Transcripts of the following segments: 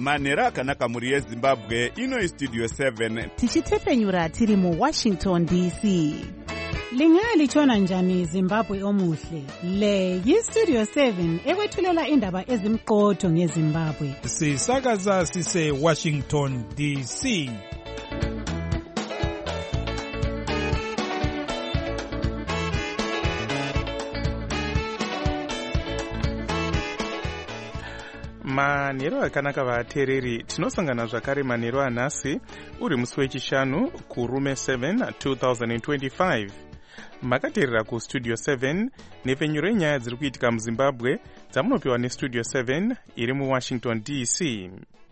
manhero akanaka mhuri yezimbabwe. Ino Studio 7 tichitepenyura tiri muWashington DC. Lingalitshona njani Zimbabwe omuhle? Le yiStudio 7 ekwethulela indaba ezimqotho ngeZimbabwe. Sisakaza sise Washington DC. Manhero akanaka vateereri, tinosangana zvakare manhero anhasi uri musi wechishanu kurume 7 2025. Makateerera kuStudio 7 nepfenyuro yenyaya dziri kuitika muZimbabwe dzamunopiwa neStudio 7 iri muWashington DC.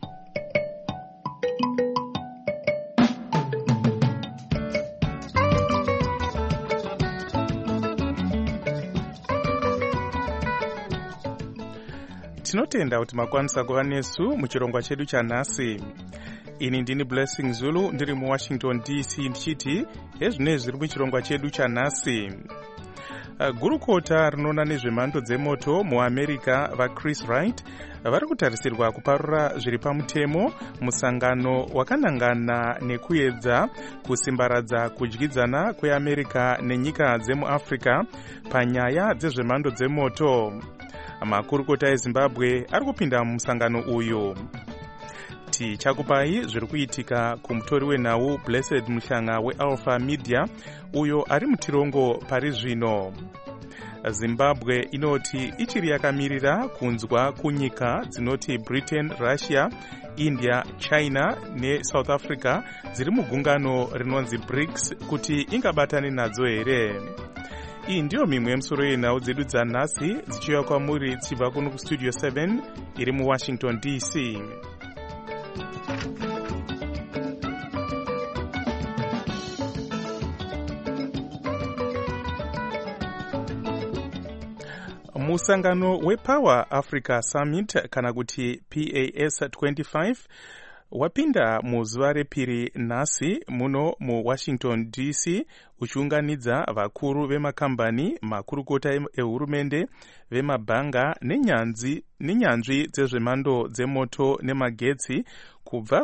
Tinotenda kuti makwanisa kuva nesu muchirongwa chedu chanhasi. Ini ndini Blessing Zulu ndiri muWashington DC ndichiti hezvinezvi zviri muchirongwa chedu chanhasi. Gurukota rinoona nezvemhando dzemoto muAmerica vaChris Wright vari kutarisirwa kuparura zviri pamutemo musangano wakanangana nekuedza kusimbaradza kudyidzana kweAmerica nenyika dzemuAfrica panyaya dzezvemhando dzemoto. Makurukota eZimbabwe ari kupinda mumusangano uyu. Tichakupai zviri kuitika kumutori wenhau Blessed Muhlanga weAlpha Media uyo ari mutirongo pari zvino. Zimbabwe inoti ichiri yakamirira kunzwa kunyika dzinoti Britain, Russia, India, China neSouth Africa dziri mugungano rinonzi BRICS kuti ingabatane nadzo here. Iyi ndiyo mimwe yemusoro yenhau dzedu dzanhasi dzichiuya kwamuri dzichibva kuno kuStudio 7 iri muWashington DC. Musangano wePower Africa Summit kana kuti PAS 25 wapinda muzuva repiri nhasi muno muWashington DC uchiunganidza vakuru vemakambani, makurukota ehurumende, vemabhanga nenyanzvi dzezvemhando dzemoto nemagetsi kubva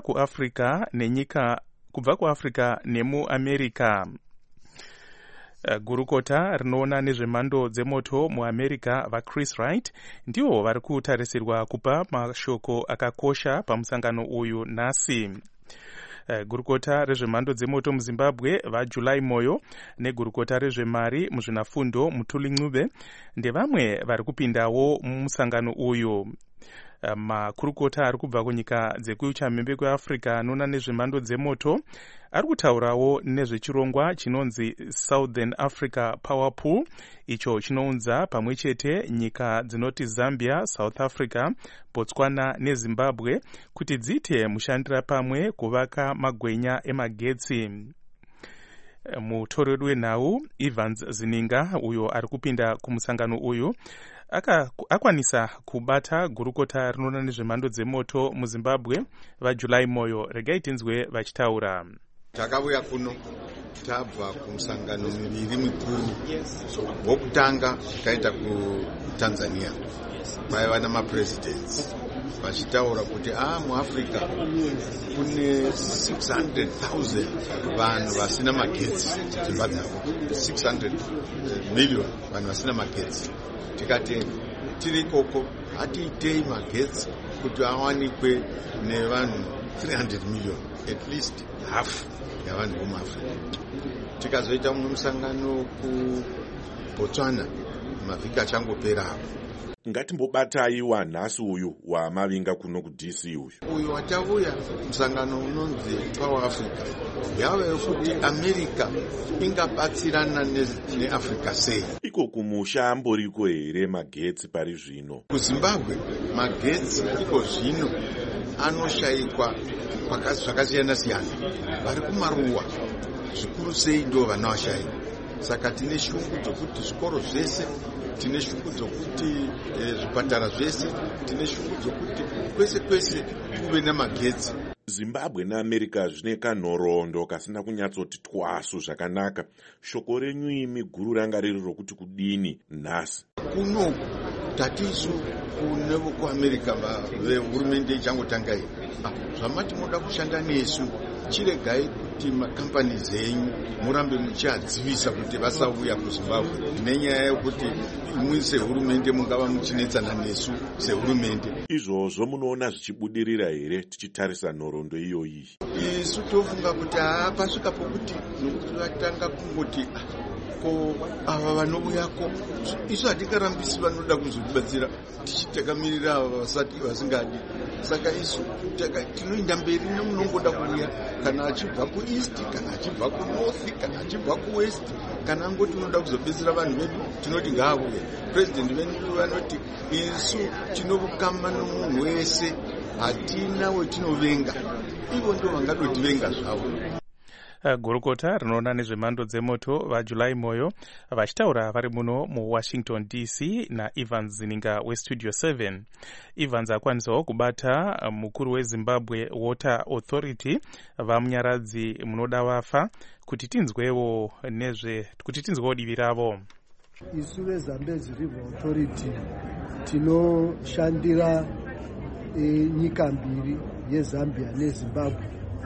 kuAfrica nemuAmerica. Gurukota rinoona nezvemhando dzemoto muAmerica vaChris Wright ndivo vari kutarisirwa kupa mashoko akakosha pamusangano uyu nhasi. Gurukota rezvemhando dzemoto muZimbabwe vaJuly Moyo negurukota rezvemari muzvinafundo Mutuli Ncube ndevamwe vari kupindawo mumusangano uyu. Makurukota ari kubva kunyika dzekuchamhembe kweAfrica anoona nezvemhando dzemoto ari kutaurawo nezvechirongwa chinonzi Southern Africa Power Pool, icho chinounza pamwe chete nyika dzinoti Zambia, South Africa, Botswana neZimbabwe kuti dziite mushandira pamwe kuvaka magwenya emagetsi. Mutori wedu wenhau Evans Zininga uyo ari kupinda kumusangano uyu akwanisa kubata gurukota rinoona nezvemhando dzemoto muZimbabwe vaJuly Moyo. Regai tinzwe vachitaura. Takauya kuno tabva kumusangano miviri mikuru. Wokutanga takaita kuTanzania vaiva namapresidents vachitaura kuti muAfrica kune 600,000 vanhu vasina magetsi dzimba dzavo, 600 million vanhu vasina magetsi. Tikati tiri koko hatiitei magetsi kuti awanikwe nevanhu 300 million, at least half yavanhu vomuAfrica. Tikazoita mumwe musangano kuBotswana mavhiki achangopera apo. Ngatimbobatai wanhasi uyu wamavinga kuno kuDC uyu watauya musangano unonzi Power Africa yava yokuti America ingabatsirana neAfrica sei. Iko kumusha amboriko here magetsi pari zvino? KuZimbabwe magetsi iko zvino anoshayikwa zvakasiyana siyana. Vari kumaruwa zvikuru sei ndo vanovashayikwa. Saka tine shungu dzokuti zvikoro zvese, tine shungu dzokuti zvipatara zvese, tine shungu dzokuti kwese kuve namagetsi. Zimbabwe naAmerica zvine kanhoroondo kasina kunyatsoti twasu zvakanaka. Shoko renyu imi guru ranga riri rokuti kudini nhasi? Kuno tatisu kune vokuAmerica vehurumende ichangotanga iyi zvamati moda kushanda nesu, chiregai kuti makambanizi enyu murambe muchiadzivisa kuti vasauya kuZimbabwe nenyaya yekuti imwe sehurumende mungava muchinetsana nesu sehurumende. Izvozvo munoona zvichibudirira here tichitarisa nhoroondo iyoyi? Isu tofunga kuti pasvika pokuti nokuti vatanga kungoti ko ava vanouyako isu hatikarambisi vanoda kuzotibatsira tichitakamirira ava vasati vasingadi. Saka isu tinoenda mberi nemunongoda kuuya, kana achibva kueast, kana achibva kunorth, kana achibva kuwest, kana angoti unoda kuzobetsera vanhu vedu tinoti ngaauye. President vedu vanoti isu tinovukama nomunhu wese, hatina wetinovenga, ivo ndo vangadotivenga zvavo. Gurukota rinoona nezvemhando dzemoto vaJulai Moyo vachitaura vari muno muWashington DC naEvans Zininga weStudio 7. Evans akwanisawo kubata mukuru weZimbabwe Water Authority vamunyaradzi munoda vafa kuti tinzwewo divi ravo. Isu veZambezi River Authority tinoshandira nyika mbiri yeZambia neZimbabwe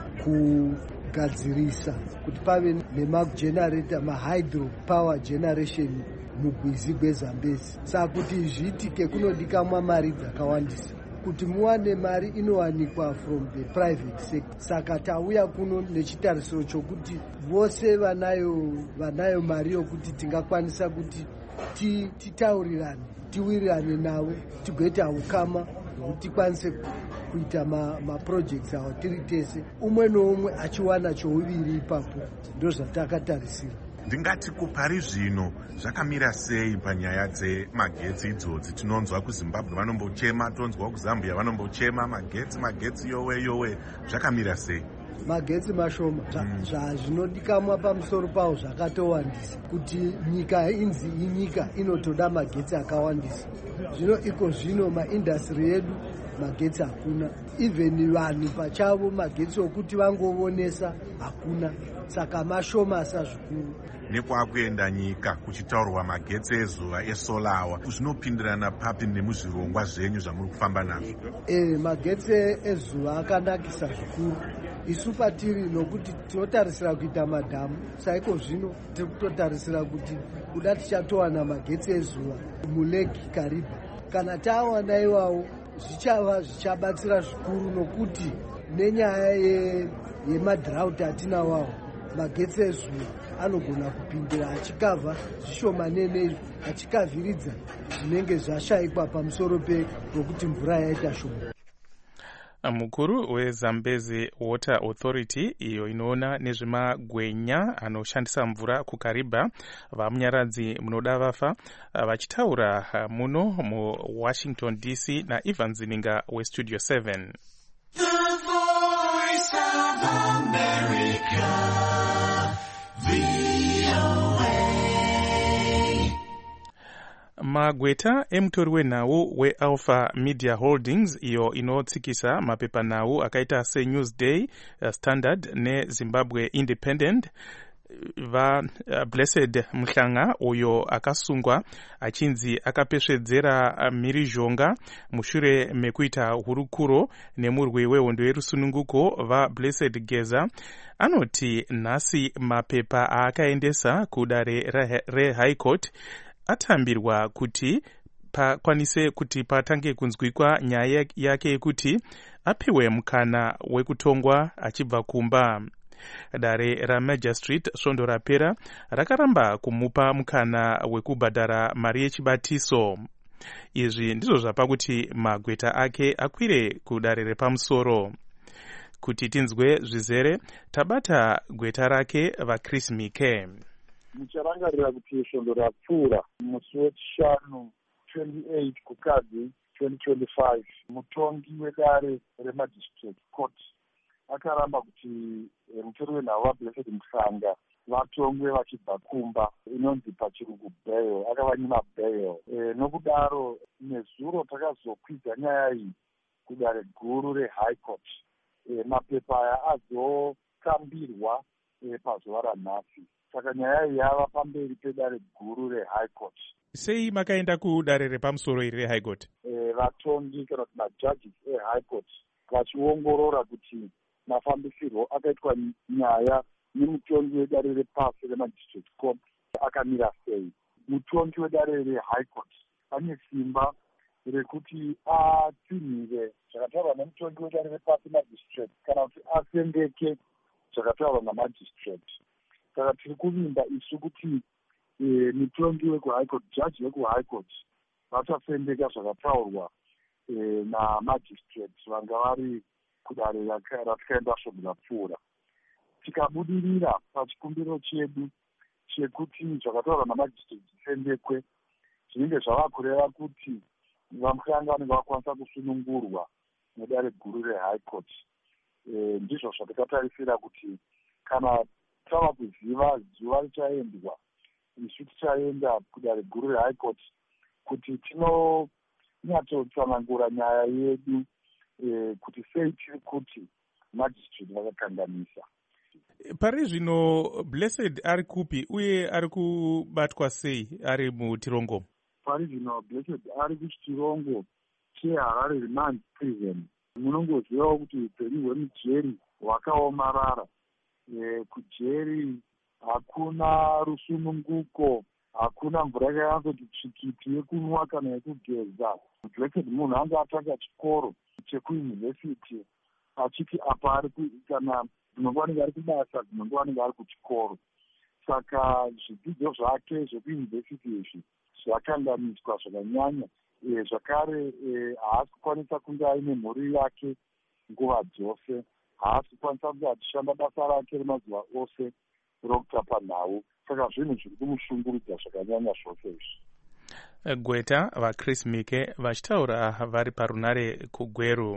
kugadzirisa kuti pave nemagenerator, mahydro power generation mugwizi gweZambezi. Saka kuti zviitike kunodikamwa mari dzakawandisa. Kuti muwane mari inowanikwa from the private sector. Saka tauya kuno nechitarisiro chokuti vose vanayo mari yokuti tingakwanisa kuti titaurirane, tiwirirane navo, tigoita ukama kuti tikwanise kuita maprojects awo tiri tese, umwe noumwe achiwana chouviri ipapo. Ndozvatakatarisira. Ndingati kupari zvino zvakamira sei panyaya dzemagetsi idzodzi? Tinonzwa kuZimbabwe vanombochema, tonzwa kuZambia vanombochema magetsi yowe zvakamira sei? Magetsi mashoma zvinodikamwa pamusoro pawo zvakatowandisa, kuti nyika inzi inyika inotoda magetsi akawandisa. Zvino maindastry edu magetsi hakuna, even vanhu pachavo magetsi okuti vangovonesa hakuna, saka mashoma sazvikuru. Nekwakuenda nyika kuchitaurwa magetsi ezuva esolawa, zvinopindirana papi nemuzvirongwa zvenyu zvamuri kufamba nazvo? Magetsi ezuva akanakisa zvikuru isu patiri, nokuti tinotarisira kuita madhamu. Saiko zvino tiri kutotarisira kuti kuda tichatowana magetsi ezuva muleki Kariba. Kana tawana iwawo zvichabatsira zvikuru, nokuti nenyaya yemadrought atina wawo, magetsi ezuva anogona kupindira achikavha zvishomanene, achikavhiridza zvinenge zvashayikwa pamusoro pekuti mvura yaita shoma. Mukuru weZambezi Water Authority, iyo inoona nezvemagwenya anoshandisa mvura kuKariba, vamunyaradzi munoda vafa vachitaura muno muWashington DC naEvans Zininga weStudio 7. The Voice of America, VOA. Magweta emutori wenhau weAlpha Media Holdings, iyo inotsikisa mapepanhau akaita seNewsday, Standard neZimbabwe Independent, Blessed Mhlanga uyo akasungwa achinzi akapesvedzera mhirizhonga mushure mekuita hurukuro nemurwi wehondo yerusununguko Blessed Geza, anoti nhasi mapepa aakaendesa kudare reHigh Court atambirwa kuti pakwanise kuti patange kunzwikwa nyaya yake yekuti apiwe mukana wekutongwa achibva kumba. Dare raMagistrate svondo rapera rakaramba kumupa mukana wekubhadhara mari yechibatiso. Izvi ndizvo zvapa kuti magweta ake akwire kudare repamusoro. Kuti tinzwe zvizere, tabata gweta rake vaChris Mike. Mucharangarira kuti svondo rapfuura musi wechishanu 28 kukadzi 2025, mutongi wedare reMagistrate Court akaramba kuti mutori wenhau vaBlessed Mhlanga vatongwe vachibva kumba, inonzi pachirungu bail, akavanyima bail. Nokudaro nezuro takazokwidza nyaya iyi kudare guru reHigh Court. Mapepa aya azokambirwa pazuva ranhasi. Saka nyaya iyi yava pamberi pedare guru reHigh Court. Sei makaenda kudare repamusoro iri reHigh Court? Vatongi kana kuti majudges eHigh Court vachiongorora kuti mafambisirwo akaitwa nyaya nemutongi wedare repasi remadistrict court akamira sei. Mutongi wedare rehigh court ane simba rekuti atsinhire zvakataurwa nemutongi wedare repasi magistrate kana kuti asendeke zvakataurwa namadistrict. Saka tiri kuvimba isu kuti mutongi wekuhigh court, jaji wekuhigh court vachasendeka zvakataurwa namadistrict vanga vari kudare ratikaenda svomhu rapfuura. Tikabudirira pachikumbiro chedu chekuti zvakataurwa namadistrict zvisendekwe, zvinenge zvava kureva kuti vamutanga vanenge vakwanisa kusunungurwa mudare guru rehigh court. Ndizvo zvatakatarisira kuti kana tava kuziva zuva richaendwa, isu tichaenda kudare guru rehigh court kuti tinonyatsotsanangura nyaya yedu kuti sei tiri kuti magistrate vakakanganisa. Pari zvino Blessed ari kupi uye ari kubatwa sei ari mutirongo? Pari zvino Blessed ari kuchitirongo cheHarare Remand Prison. Munongozivawo kuti upenyu hwemujeri hwakaomarara. Kujeri hakuna rusununguko, hakuna mvura yakayanzoti tsvikiti yekunwa kana yekugeza. Blessed munhu anga atanga chikoro chekuyunivhesiti achiti apa ari kana dzimwe vanenge ari kubasa, dzimwe vanenge ari kuchikoro. Saka zvidzidzo zvake zvekuyunivhesiti izvi zvakanganiswa zvakanyanya. Zvakare haasi kukwanisa kunge aine mhuri yake nguva dzose, haasi kukwanisa kunge achishanda basa rake remazuva ose rokutapa nhau. Saka zvinhu zviri kumushungurudza zvakanyanya zvose izvi. Gweta vaChris Mike vachitaura vari parunare kuGweru.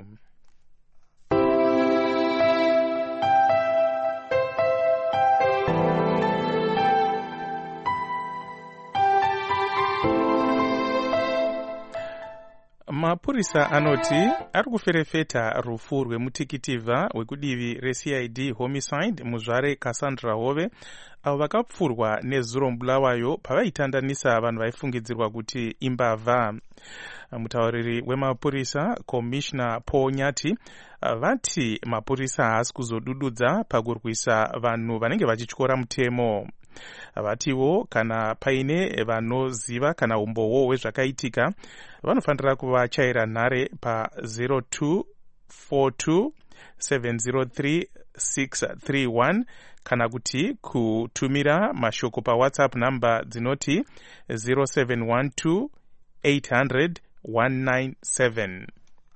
Mapurisa anoti ari kuferefeta rufu rwemutikitivi wekudivi reCID homicide muzvare Cassandra Hove avo vakapfurwa nezuro Bulawayo pavaitandanisa vanhu vaifungidzirwa kuti imbavha. Mutauriri wemapurisa Commissioner Paul Nyati vati mapurisa haasi kuzodududza pakurwisa vanhu vanenge vachityora mutemo. Vatiwo kana paine vanoziva kana umboo hwezvakaitika vanofanira kuvachaira nhare pa0242703631 kana kuti kutumira mashoko paWhatsApp namba dzinoti 0712800197.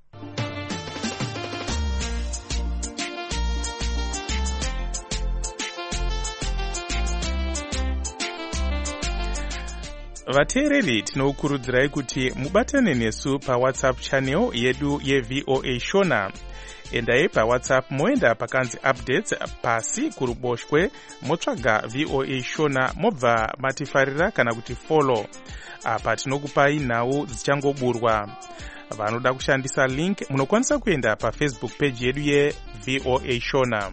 Vateereri tinokurudzirai kuti mubatane nesu paWhatsApp channel yedu yeVOA Shona. Endai paWhatsApp moenda pakanzi updates pasi kuruboshwe motsvaga VOA Shona mobva matifarira kana kuti follow. Apa tinokupai nhau dzichangoburwa. Vanoda kushandisa link munokwanisa kuenda paFacebook page yedu yeVOA Shona.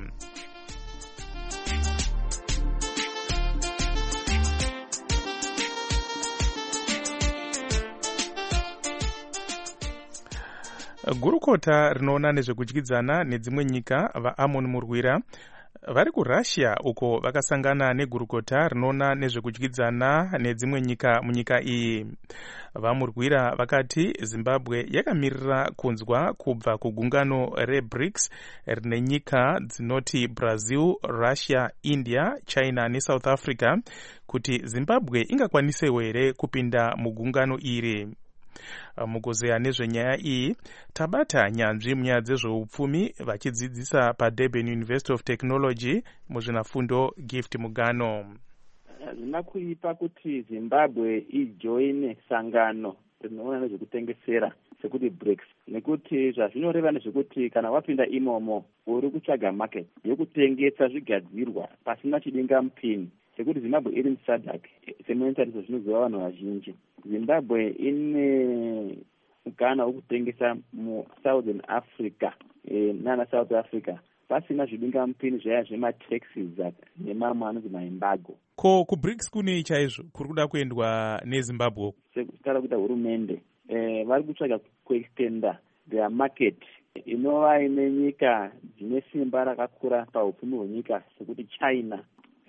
Gurukota rinoona nezvekudyidzana nedzimwe nyika vaAmon Murwira vari kuRussia uko vakasangana negurukota rinoona nezvekudyidzana nedzimwe nyika munyika iyi. VaMurwira vakati Zimbabwe yakamirira kunzwa kubva kugungano reBRICS rine nyika dzinoti Brazil, Russia, India, China neSouth Africa kuti Zimbabwe ingakwanisewo here kupinda mugungano iri. Mukuzeya nezvenyaya iyi tabata nyanzvi munyaya dzezveupfumi vachidzidzisa paDurban University of Technology muzvinafundo Gift Mugano. Zvina kuipa kuti Zimbabwe ijoine sangano rinoona nezvekutengesera sekuti BRICS, nekuti zvazvinoreva nezvekuti kana wapinda imomo uri kutsvaga market yokutengesa zvigadzirwa pasina chidingamupini, sekuti Zimbabwe iri muSADC semuenzaniso zvinoziva vanhu vazhinji. Zimbabwe ine mukana wokutengesa muSouthern Africa nana South Africa pasina zvidingamupini zvaya zvemataxes nemamwe anonzi maembargo. Ko kuBRICS kune chaizvo kuri kuda kuendwa neZimbabwe? Sekutara kuita hurumende vari kutsvaga kuextenda their market inova ine nyika dzine simba rakakura paupfumi hwenyika sekuti China.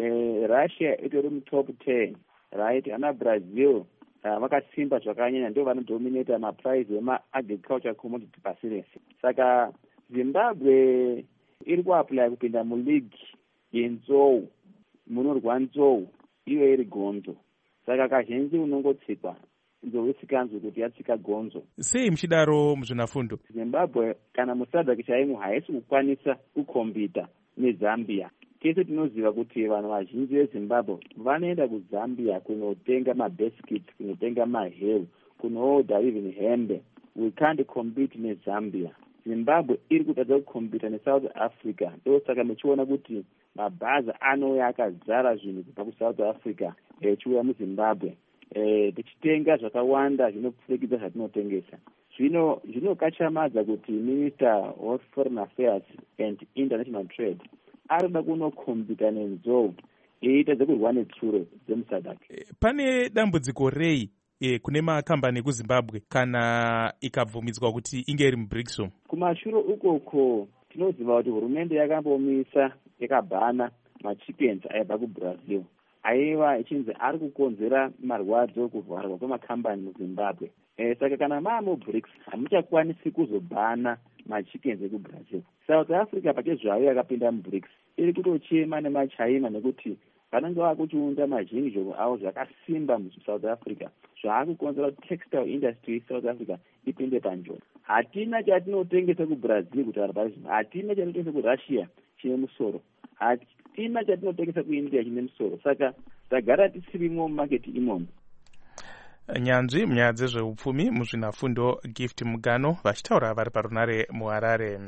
Russia itori mutop 10, right? Ana Brazil vakasimba zvakanyanya, ndio vanodominata maprize ema-agriculture commodity pasi rese. Saka Zimbabwe iri kuapply kupinda muleague yenzou, munorwa nzou, iyo iri gonzo. Saka kazhinji unongotsikwa nzou isikanzwi kuti yatsika gonzo. Sei muchidaro muzvinafundo? Zimbabwe kana musadhaki chaimo haisi kukwanisa kukombita neZambia. Tese tinoziva kuti vanhu vazhinji veZimbabwe vanoenda kuZambia kunotenga mabasket, kunotenga maheu, kunoodha even hembe. We can't compete neZambia. Zimbabwe iri kutadza kukombita neSouth Africa. Ndosaka muchiona kuti mabhazi anouya akazara zvinhu kubva kuSouth Africa echiuya muZimbabwe. Tichitenga zvakawanda zvinopfurikidza zvatinotengesa. Zvinokachamadza kuti Minister of Foreign Affairs and International Trade arida kunokombita nenzou eitadza kurwa netsuro dzemusadhaki. Pane dambudziko rei kune makambani ekuZimbabwe kana ikabvumidzwa kuti inge iri muBRICS? Kumashure ukoko tinoziva kuti hurumende yakambomisa yakabhana machickens aibva kuBrazil, aiva ichinzi ari kukonzera marwadzo kuvharwa kwemakambani muZimbabwe. Saka kana muBRICS hamuchakwanisi kuzobhana machickens ekuBrazil. South Africa pachezvayo yakapinda muBRICS iri kutochema nemaChina nekuti vanenge vakuchiunda mazhinji avo zvakasimba muSouth Africa zvaakukonzera kuti textile industry South Africa ipinde panjodzi. Hatina chatinotengesa kuBrazil kuti hatina chatinotengesa kuRussia chine musoro, hatina chatinotengesa kuIndia chine musoro. Saka tagara tisirimo mumaketi imomo. Nyanzvi munyaya dzezveupfumi muzvinafundo Gift Mugano vachitaura vari parunare muHarare.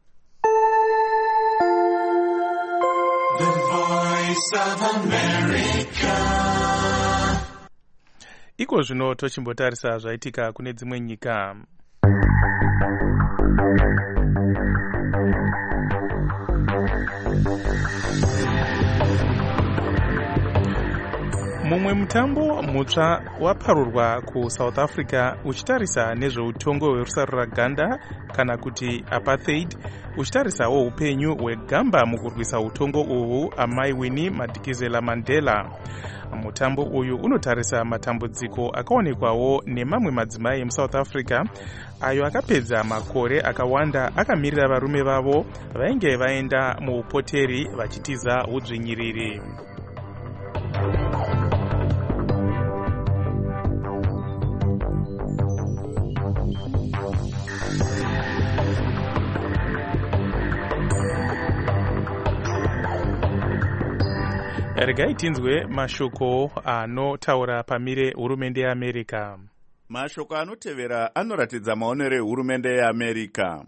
The Voice of America. Iko zvino tochimbotarisa zvaitika kune dzimwe nyika. Mumwe mutambo mutsva waparurwa kuSouth Africa uchitarisa nezveutongo hwerusaruraganda kana kuti apartheid, uchitarisawo upenyu hwegamba mukurwisa utongo uhu amai Winnie Madikizela Mandela. Mutambo uyu unotarisa matambudziko akaonekwawo nemamwe madzimai emuSouth Africa ayo akapedza makore akawanda akamirira varume vavo vainge vaenda muupoteri vachitiza udzvinyiriri. Regai tinzwe mashoko anotaura pamire hurumende yeAmerica. Mashoko anotevera anoratidza maonero ehurumende yeAmerica.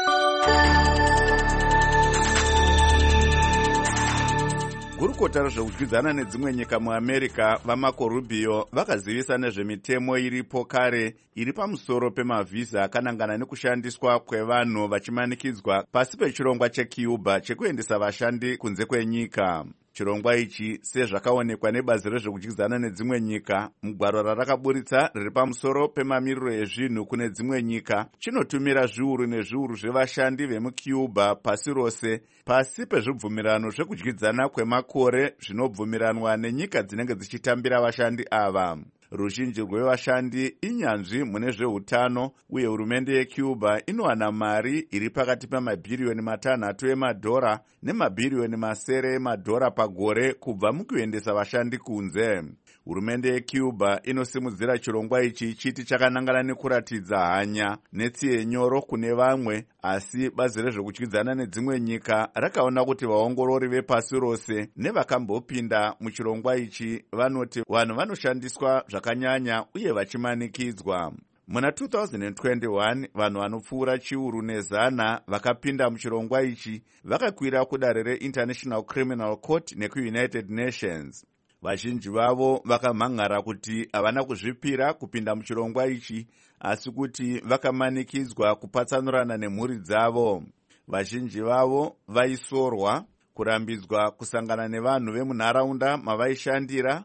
Gurukota rezvekudyidzana nedzimwe nyika muAmerica vaMarco Rubio vakazivisa nezvemitemo iripo kare iri pamusoro pemavhisa akanangana nekushandiswa kwevanhu vachimanikidzwa pasi pechirongwa cheCuba chekuendesa vashandi kunze kwenyika. Chirongwa ichi sezvakaonekwa nebazi rezvekudyidzana nedzimwe nyika mugwaro rarakaburitsa riri pamusoro pemamiriro ezvinhu kune dzimwe nyika chinotumira zviuru nezviuru zvevashandi vemuCuba pasi rose pasi pezvibvumirano zvekudyidzana kwemakore zvinobvumiranwa nenyika dzinenge dzichitambira vashandi ava. Ruzhinji rwevashandi inyanzvi mune zveutano uye hurumende yeCuba inowana mari iri pakati pemabhiriyoni 6 emadhora nemabhiriyoni 9 emadhora pagore kubva mukuendesa vashandi kunze. Hurumende yeCuba inosimudzira chirongwa ichi chiti chakanangana nekuratidza hanya netsiye nyoro kune vamwe, asi bazi rezvekudyidzana nedzimwe nyika rakaona kuti vaongorori vepasi rose nevakambopinda muchirongwa ichi vanoti vanhu vanoshandiswa zvakanyanya uye vachimanikidzwa. Muna 2021 vanhu vanopfuura chiuru nezana vakapinda muchirongwa ichi vakakwira kudare reInternational Criminal Court nekuUnited Nations. Vazhinji vavo vakamhan'ara kuti havana kuzvipira kupinda muchirongwa ichi asi kuti vakamanikidzwa kupatsanurana nemhuri dzavo. Vazhinji vavo vaisorwa, kurambidzwa kusangana nevanhu vemunharaunda mavaishandira,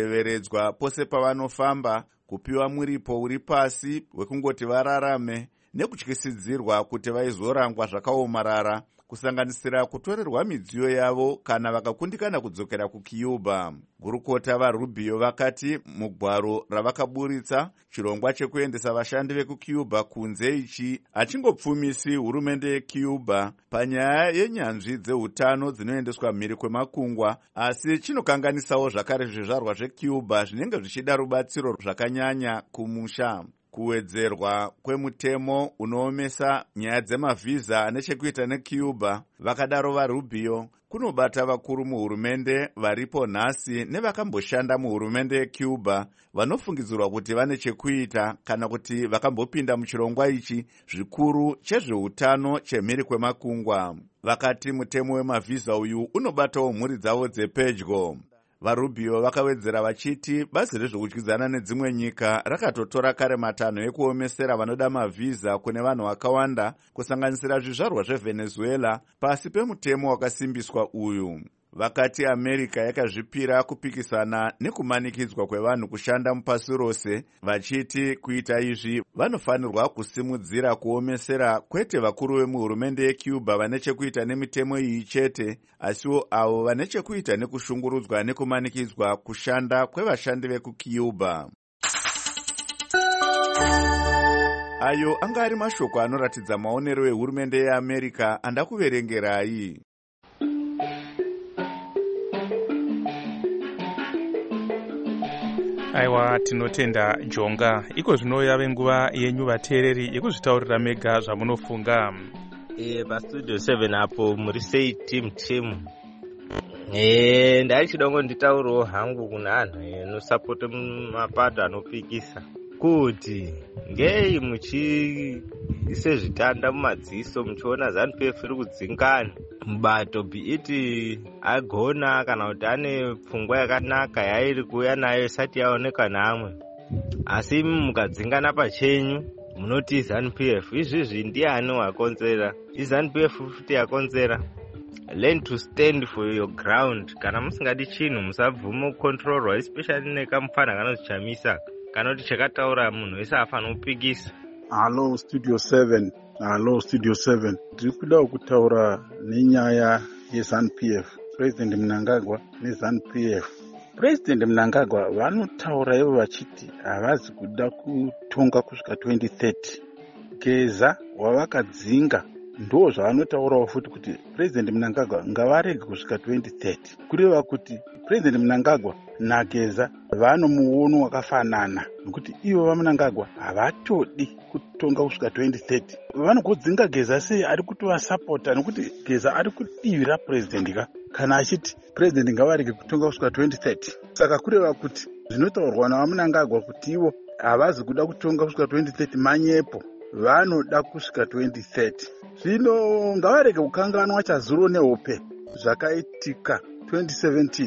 kuteveredzwa pose pavanofamba, kupiwa muripo uri pasi wekungoti vararame nekutyisidzirwa kuti vaizorangwa zvakaomarara, kusanganisira kutorerwa midziyo yavo kana vakakundikana kudzokera kucuba. Gurukota vaRubio vakati mugwaro ravakaburitsa, chirongwa chekuendesa vashandi vekucuba kunze ichi hachingopfumisi hurumende yecuba panyaya yenyanzvi dzeutano dzinoendeswa mhiri kwemakungwa, asi chinokanganisawo zvakare zvizvarwa zvecuba zvinenge zvichida rubatsiro zvakanyanya kumusha. Kuwedzerwa kwemutemo unoomesa nyaya dzemavhiza nechekuita necuba, vakadaro vaRubio, kunobata vakuru muhurumende varipo nhasi nevakamboshanda muhurumende yecuba vanofungidzirwa kuti vane chekuita kana kuti vakambopinda muchirongwa ichi zvikuru chezveutano chemhiri kwemakungwa. Vakati mutemo wemavhiza uyu unobatawo mhuri dzavo dzepedyo. VaRubio vakawedzera vachiti bazi rezvekudyidzana nedzimwe nyika rakatotora kare matanho ekuomesera vanoda mavhiza kune vanhu vakawanda, kusanganisira zvizvarwa zveVenezuela, pasi pemutemo wakasimbiswa uyu. Vakati America yakazvipira kupikisana nekumanikidzwa kwevanhu kushanda mupasi rose, vachiti kuita izvi vanofanirwa kusimudzira kuomesera kwete vakuru vemuhurumende yecuba vane chekuita nemitemo iyi chete, asiwo avo vane chekuita nekushungurudzwa nekumanikidzwa kushanda kwevashandi vekucuba. Ayo anga ari mashoko anoratidza maonero ehurumende yeAmerica andakuverengerai. Aiwa, tinotenda Jonga. Iko zvino yave nguva yenyu vateereri yekuzvitaurira mega zvamunofunga. Pastudio 7 apo muri sei team. Ndaichida nditaurawo hangu kuna anhu anosapota mapato anopikisa kuti ngei muchiise zvitanda mumadziso muchiona ZANU-PF iri kudzingana mubato biiti agona kana kuti ane pfungwa yakanaka yairi kuuya nayo isati yaoneka namwe, asi mukadzingana pachenyu munoti ZANU-PF. Izvizvi ndiani wakonzera? ZANU-PF futi yakonzera. Learn to stand for your ground. Kana musingadi chinhu musabvuma kukontrolwa, especially nekamufana kanozvichamisa kana kuti chakataura munhu wese afanira kupikisa. Hello Studio 7. Ndiri kuda kutaura nenyaya yeZANU-PF, President Mnangagwa neZANU-PF. President Mnangagwa vanotaura ivo vachiti havazi kuda kutonga kusvika 2030. Geza wavakadzinga ndo zvavanotaurawo futi kuti President Mnangagwa ngavarege kusvika 2030. Kureva kuti President Mnangagwa naGeza vanomuono wakafanana, nokuti ivo vaMnangagwa havatodi kutonga kusvika 2030. Vanogodzinga Geza sei ari kutovasapota, nokuti Geza ari kudivira president kana achiti president ngavarege kutonga kusvika 2030. Saka kureva kuti zvinotaurwa navaMnangagwa kuti ivo havazi kuda kutonga kusvika 2030 manyepo, vanoda kusvika 2030. Zvino ngavarege kukanganwa chazuro nehope zvakaitika 2017.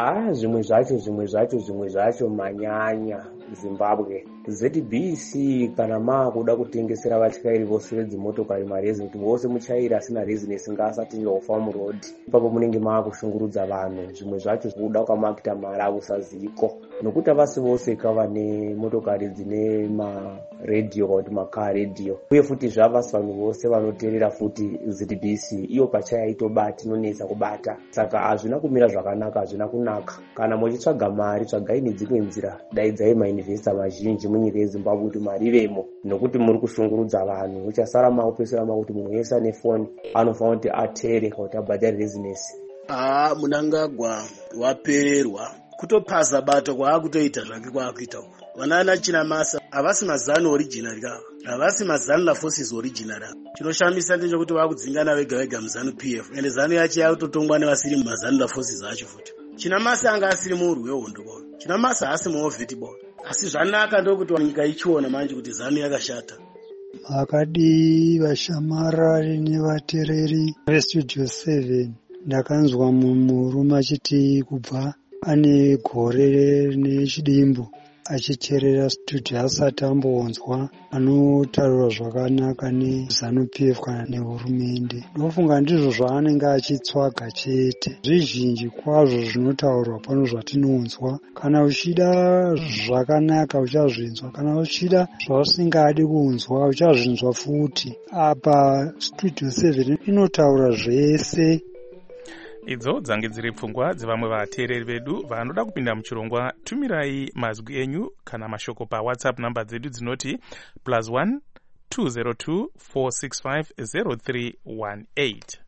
Zvimwe zvacho manyanya Zimbabwe. ZBC kana maakuda kutengesera vatyairi vose vedzimotokari marezi kuti vose muchairi asina rezinesi ngaasati njofa road. Ipapo munenge maakushungurudza vanhu. Zvimwe zvacho kuda kwamakuita mari akusaziko. Nokuti vasi vose kavane motokari dzine radio kuti makaa radio. Uye futi zvavasi vanhu vose vanoteerera futi ZBC. Iyo pachayaitobati inonesa kubata. Saka hazvina kumira zvakanaka, hazvina kunaka. Kana muchitsvaga mari, tsvagai nedzimwe nzira. Daidzai mainvesta mazhinji munyika yeZimbabwe kuti mari ivemo, nokuti muri kushungurudza vanhu. Uchasara maupesera makuti munhu wese ane foni anofanira kuti ateere kuti abhadhare rezinesi. Mnangagwa wapererwa kutopaza bato kwaakutoita zvake kwaakuita uku. Vanana Chinamasa havasi mazanu original ka, havasi mazanu la forces original. Chinoshamisa ndechekuti vakudzingana vega vega muZANU-PF, ende ZANU yacho yakutotongwa nevasiri mumazanu la forces acho futi. Chinamasa anga asiri murwi wehondo bora, Chinamasa asi muovheti bora, asi zvanaka ndokuti nyika ichiona manje kuti ZANU yakashata. Akadi vashamarari nevateereri veStudio 7, ndakanzwa murume achiti kubva ane gore nechidimbu achiteerera studio asati amboonzwa anotaura zvakanaka neZANU-PF kana nehurumende. Ndofunga ndizvo zvaanenge achitsvaga chete. Zvizhinji kwazvo zvinotaurwa pano zvatinonzwa. Kana uchida zvakanaka uchazvinzwa, kana uchida zvausingadi kunzwa uchazvinzwa futi. Apa Studio 7 inotaura zvese. Idzo dzange dziri pfungwa dzevamwe vateereri vedu vanoda kupinda muchirongwa. Tumirai mazwi enyu kana mashoko paWhatsApp namba dzedu dzinoti +1 202 465 0318.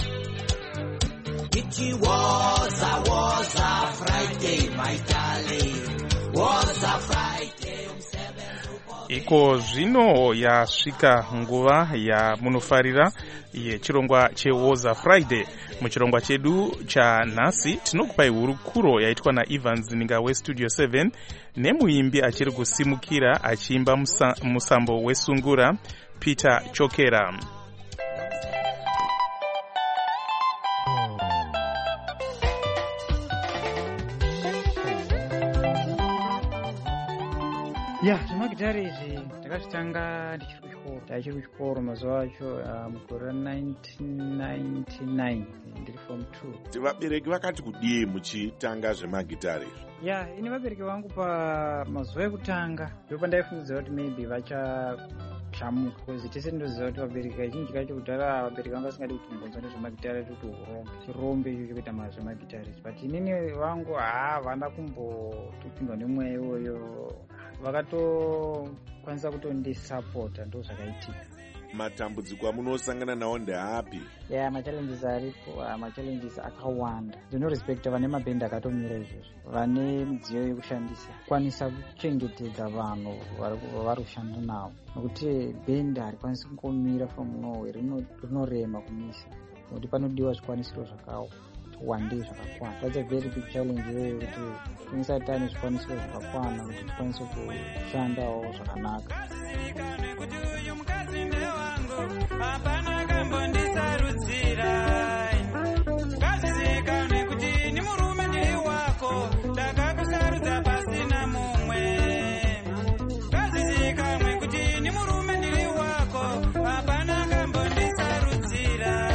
It was a Friday, my darling. Was a Friday. Iko zvino yasvika nguva yamunofarira yechirongwa cheWoza Friday. Muchirongwa chedu chanhasi tinokupai hurukuro yaitwa naEvans Ninga weStudio 7 nemuimbi achiri kusimukira achiimba musambo wesungura Peter Chokera. Zvemagitari izvi ndakazvitanga ndichiri kuchikoro mazuva acho mugore ra 1999 ndiri form 2. Vabereki vakati kudii muchitanga zvemagitari izvi? Ini vabereki vangu pamazuva ekutanga ndopandaifungidzira kuti maybe vachachamuka, because tese ndoziva kuti vabereki kazhinji kacho kudhara vabereki vanga vasingadi kuti mbonzwa nezvemagitari kuti chirombe icho chekuita zvemagitari. But inini vangu havana kumbotopindwa nemweya iwoyo, vakatokwanisa kutondisapota. Ndo zvakaitika. Matambudziko amunosangana nawo ndeapi? Machallenges aripo, machallenges akawanda. Ndinorespekta vane mabhendi akatomira izvozvo, vane midziyo yekushandisa, kwanisa kuchengetedza vanhu vari kushanda navo, nokuti bhendi harikwanisi kungomira from nowhere, rinorema kumisa, nokuti panodiwa zvikwanisiro zvakawandei zvakakwana. That's a very big challenge iyoyo, kuti tinisati tane zvikwanisiro zvakakwana kuti tikwanise kushandawo zvakanaka. Hapana kambondisarudzira, ngazvizikanwe kuti ni murume ndiri wako, ndakakusarudza pasina mumwe. Ngazvizikanwe kuti ni murume ndiri wako, hapana kambondisarudzira.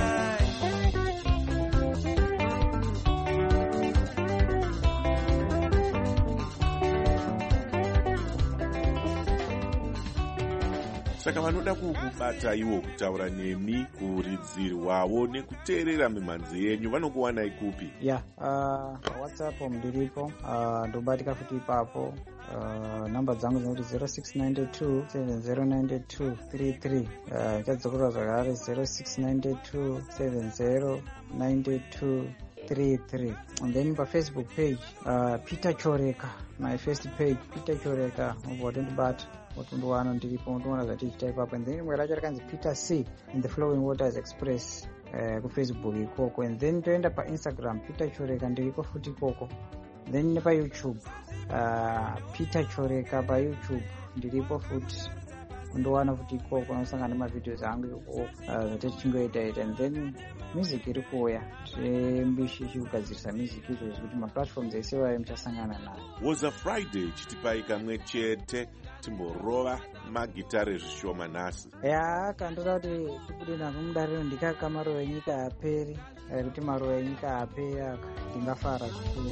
Saka vanoda kukubata iwo kutaura nemi, kuridzirwawo nekuteerera mimhanzi yenyu vanokuwanai kupi? WhatsApp ndiripo, ndobatika futi ipapo. Namba dzangu dzinoti 0692 709233. Chadzokera zvakare 0692 709233. And then paFacebook page Peter Choreka, my first page Peter Choreka, wotondibata wotondowana ndiripo, wotondowana zvati ichitaipa apo. And then rimwe racho rakanzi Peter C in the Flowing Waters Express kuFacebook ikoko. And then toenda paInstagram Peter Choreka ndiriko futi ikoko. Then nepaYouTube Peter Choreka paYouTube ndiripo futi, undowana futi ikoko, unosangana nemavideos angu ikoko zvati tichingoita. And then music iri kuuya, zvembishi kugadzirisa music izvo zvekuti maplatforms ese vayo muchasangana nayo. Woza Friday chitipai kamwe chete timborova magitare zvishoma nhasi. Kandoda kuti tibude nazvo mudariro ndikaka maruva enyika aperi, kuti maruva enyika aperi aka ndingafara zvikuru.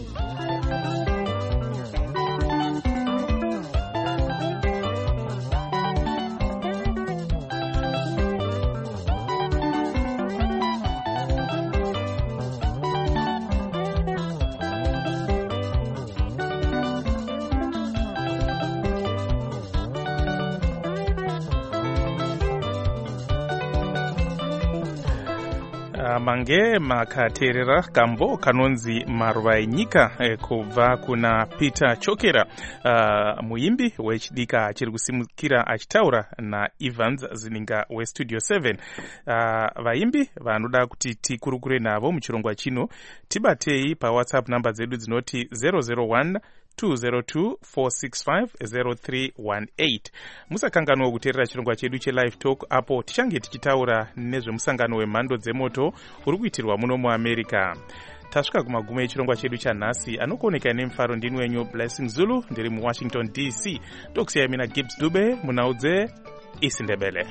Mange makateerera kambo kanonzi maruva enyika kubva kuna Peter Chokera, muimbi wechidika achiri kusimukira achitaura naEvans Zininga weStudio 7. Vaimbi vanoda kuti tikurukure navo muchirongwa chino tibatei paWhatsApp namba dzedu dzinoti 001 202 465 0318. Musakanganwa kuteerera chirongwa chedu chelive talk, apo tichange tichitaura nezvemusangano wemhando dzemoto uri kuitirwa muno muAmerica. tasvika kumagumo echirongwa chedu chanhasi anokuoneka nemufaro ndini wenyu Blessing Zulu ndiri muWashington DC. Tokusiyai mina Gibbs Dube munaudze isindebele.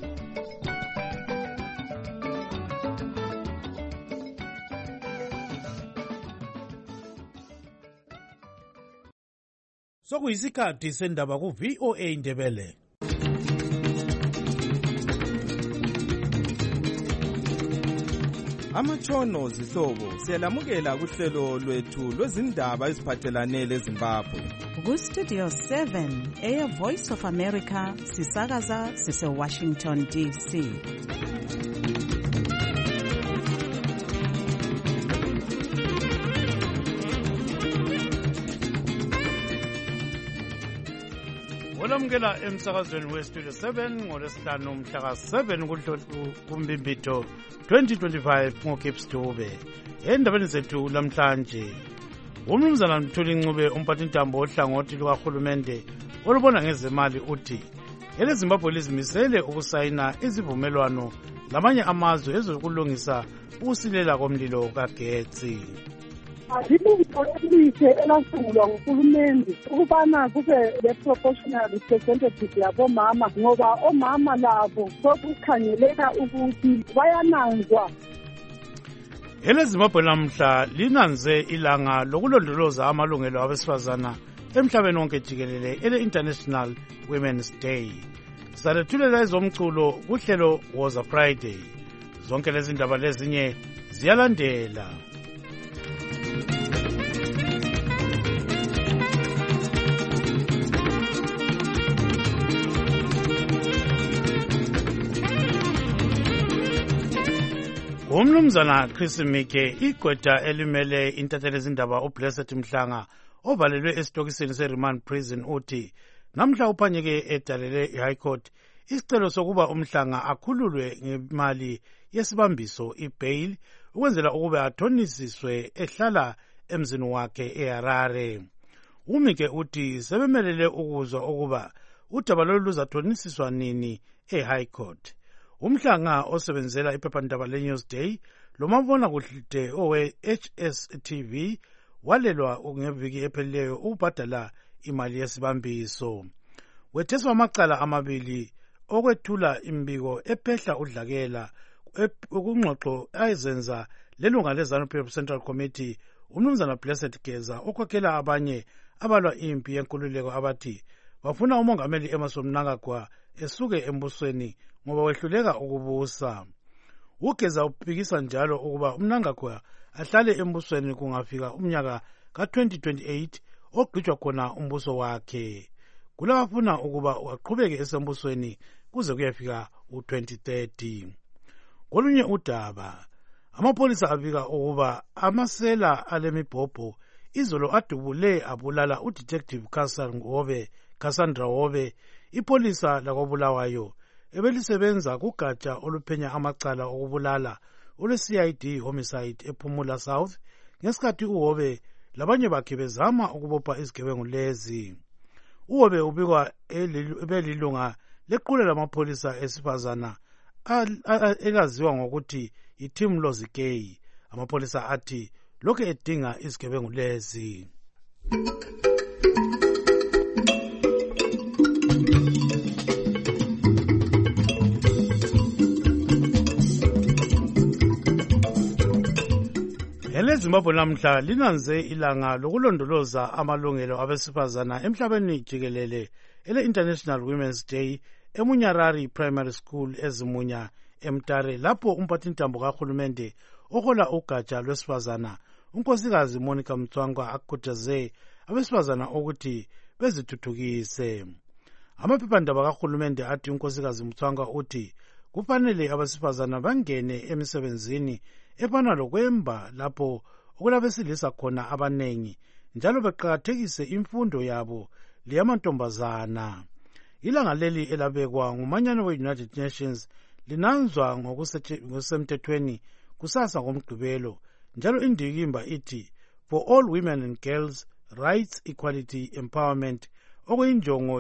Sokuyisikhathi sendaba ku VOA Ndebele. Amatshono zihlobo siyalamukela kuhlelo lwethu lwezindaba eziphathelane leZimbabwe. Ku Studio 7 Air Voice of America sisakaza sise Washington DC. Olamukela emsakazweni weStudio 7 ngolesihlanu mhla ka-7 kuMbimbitho 2025 ngoGibbs Dube. Endabeni zethu lamhlanje, uMnumzana Mthuli Ncube umphathintambo ohlangothi lukahulumende olubona ngezemali uthi eleZimbabwe lizimisele ukusayina izivumelwano lamanye amazwe ezokulungisa ukusilela komlilo kagetsi. Ilungelo elihle elasungulwa nguhulumende ukubana kube le-proportional representative yabomama, ngoba omama labo sokukhangeleka ukuthi bayananzwa. EleZimbabwe namhla linanze ilanga lokulondoloza amalungelo abesifazana emhlabeni wonke jikelele ele-International Women's Day. Salethulela ezomculo kuhlelo Woza Friday. Zonke lezi ndaba lezinye ziyalandela. Umnumzana Chris Mike igqwetha elimele intatheli ezindaba uBlessed Mhlanga ovalelwe esitokisini seRemand Prison uthi namhla uphanyeke edalele iHigh Court isicelo sokuba uMhlanga akhululwe ngemali yesibambiso ibail ukwenzela ukuba athonisiswe ehlala emzini wakhe eHarare. Umike uthi sebemelele ukuzwa ukuba udaba lolu luzathonisiswa nini eHigh Court. Umhlanga osebenzela iphephandaba leNewsday lomabona kude owe-HSTV walelwa ngeviki ephelileyo ukubhadala imali yesibambiso. Wetheswa amacala amabili okwethula imbiko ephehla udlakela kungxoxo ayizenza lelunga leZANU-PF Central Committee uMnumzana Blessed Geza okwakhela abanye abalwa impi yenkululeko abathi bafuna umongameli Emmerson Mnangagwa esuke embusweni ngoba wehluleka ukubusa. Ugeza uphikisa njalo ukuba uMnangagwa ahlale embusweni kungafika umnyaka ka-2028 ogqitshwa khona umbuso wakhe. Kulabafuna ukuba aqhubeke esembusweni kuze kuyafika u-2030. Kolunye udaba, amapolisa abika ukuba amasela alemibhobho izolo adubule abulala uDetective Cassandra Hobe, ipolisa lakoBulawayo ebelisebenza kugatsha oluphenya amacala okubulala olwe-CID homicide ePhumula South ngesikhathi uHobe labanye bakhe bezama ukubopha izigebengu lezi. uHobe ubikwa ebelilunga lequla lamapholisa esifazana elaziwa ngokuthi iTeam Lozikei. Amapolisa athi lokhu edinga izigebengu lezi. EleZimbabwe namhla linanze ilanga lokulondoloza amalungelo abesifazana emhlabeni jikelele ele-International Women's Day eMunyarari Primary School eZimunya eMtare, lapho umphathintambo kahulumende ohola ugatsha lwesifazana unkosikazi Monica Mtswangwa akhuthaze abesifazana ukuthi bezithuthukise. Amaphephandaba kahulumende athi unkosikazi Mtswangwa uthi kufanele abesifazana bangene emisebenzini efana lokwemba lapho okulabesilisa khona abanengi, njalo beqakathekise imfundo yabo leyamantombazana. Ilanga leli elabekwa ngumanyano we-United Nations linanzwa ngokusemthethweni kusasa ngomgqibelo, njalo indikimba ithi for all women and girls rights, equality, empowerment, okuyinjongo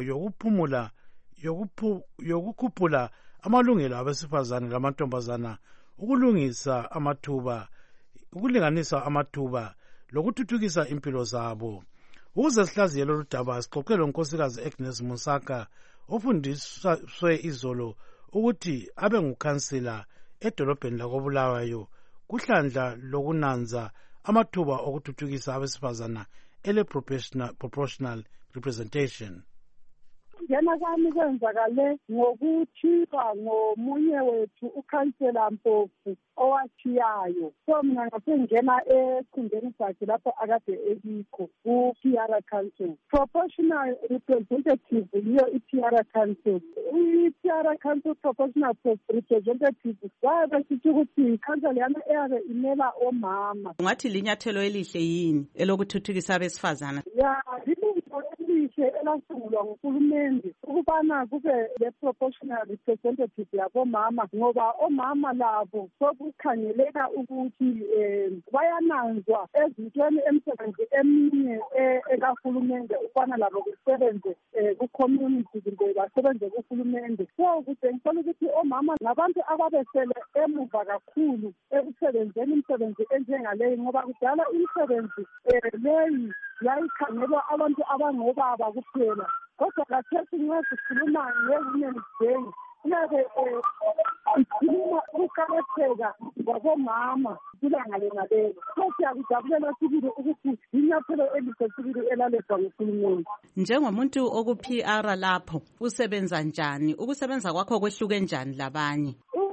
yokukhuphula amalungelo abesifazane lamantombazana, ukulungisa amathuba ukulinganisa amathuba lokuthuthukisa impilo zabo. Ukuze sihlaziye lolu daba sixoxe lonkosikazi Agnes Musaka ofundiswe izolo ukuthi abe ngukhansila edolobheni lakoBulawayo kuhlandla lokunanza amathuba okuthuthukisa abesifazana proportional representation. Njena kwami kwenzakale ngokuthiwa ngomunye wethu ukhansela Mpofu owathiyayo. So mina ngasengena esikhundleni sakhe lapho akade ekikho ku-PR Council. Proportional representative yiyo i-PR Council. I-PR Council proportional representative wayebesithi ukuthi ikhansela yana eyabe imela omama. Ungathi linyathelo elihle yini elokuthuthukisa abesifazana? Ya, lilinto elihle elasungulwa nguhulumende ukubana kube le-proportional representative yabomama ngoba omama labo sokukhangeleka ukuthi bayananzwa ezintweni emsebenzi eminye ekahulumende ukubana labo kusebenze ku-community kumbe basebenze kuhulumende. So kutshengisa ukuthi omama ngabantu ababesele emuva kakhulu ekusebenzeni imisebenzi enjengaleyi ngoba kudala imisebenzi leyi yayikhangelwa abantu abangobaba kuphela. Kodwa kathesi nxa sikhuluma nge-Women's Day kuyabe ikhuluma ukuqakatheka kwabomama kulanga lenalelo. So siyakujabulela sibili ukuthi inyathelo elihle sibili elalethwa nguhulumende. Njengomuntu oku-PR lapho usebenza njani? Ukusebenza kwakho kwehluke njani labanye?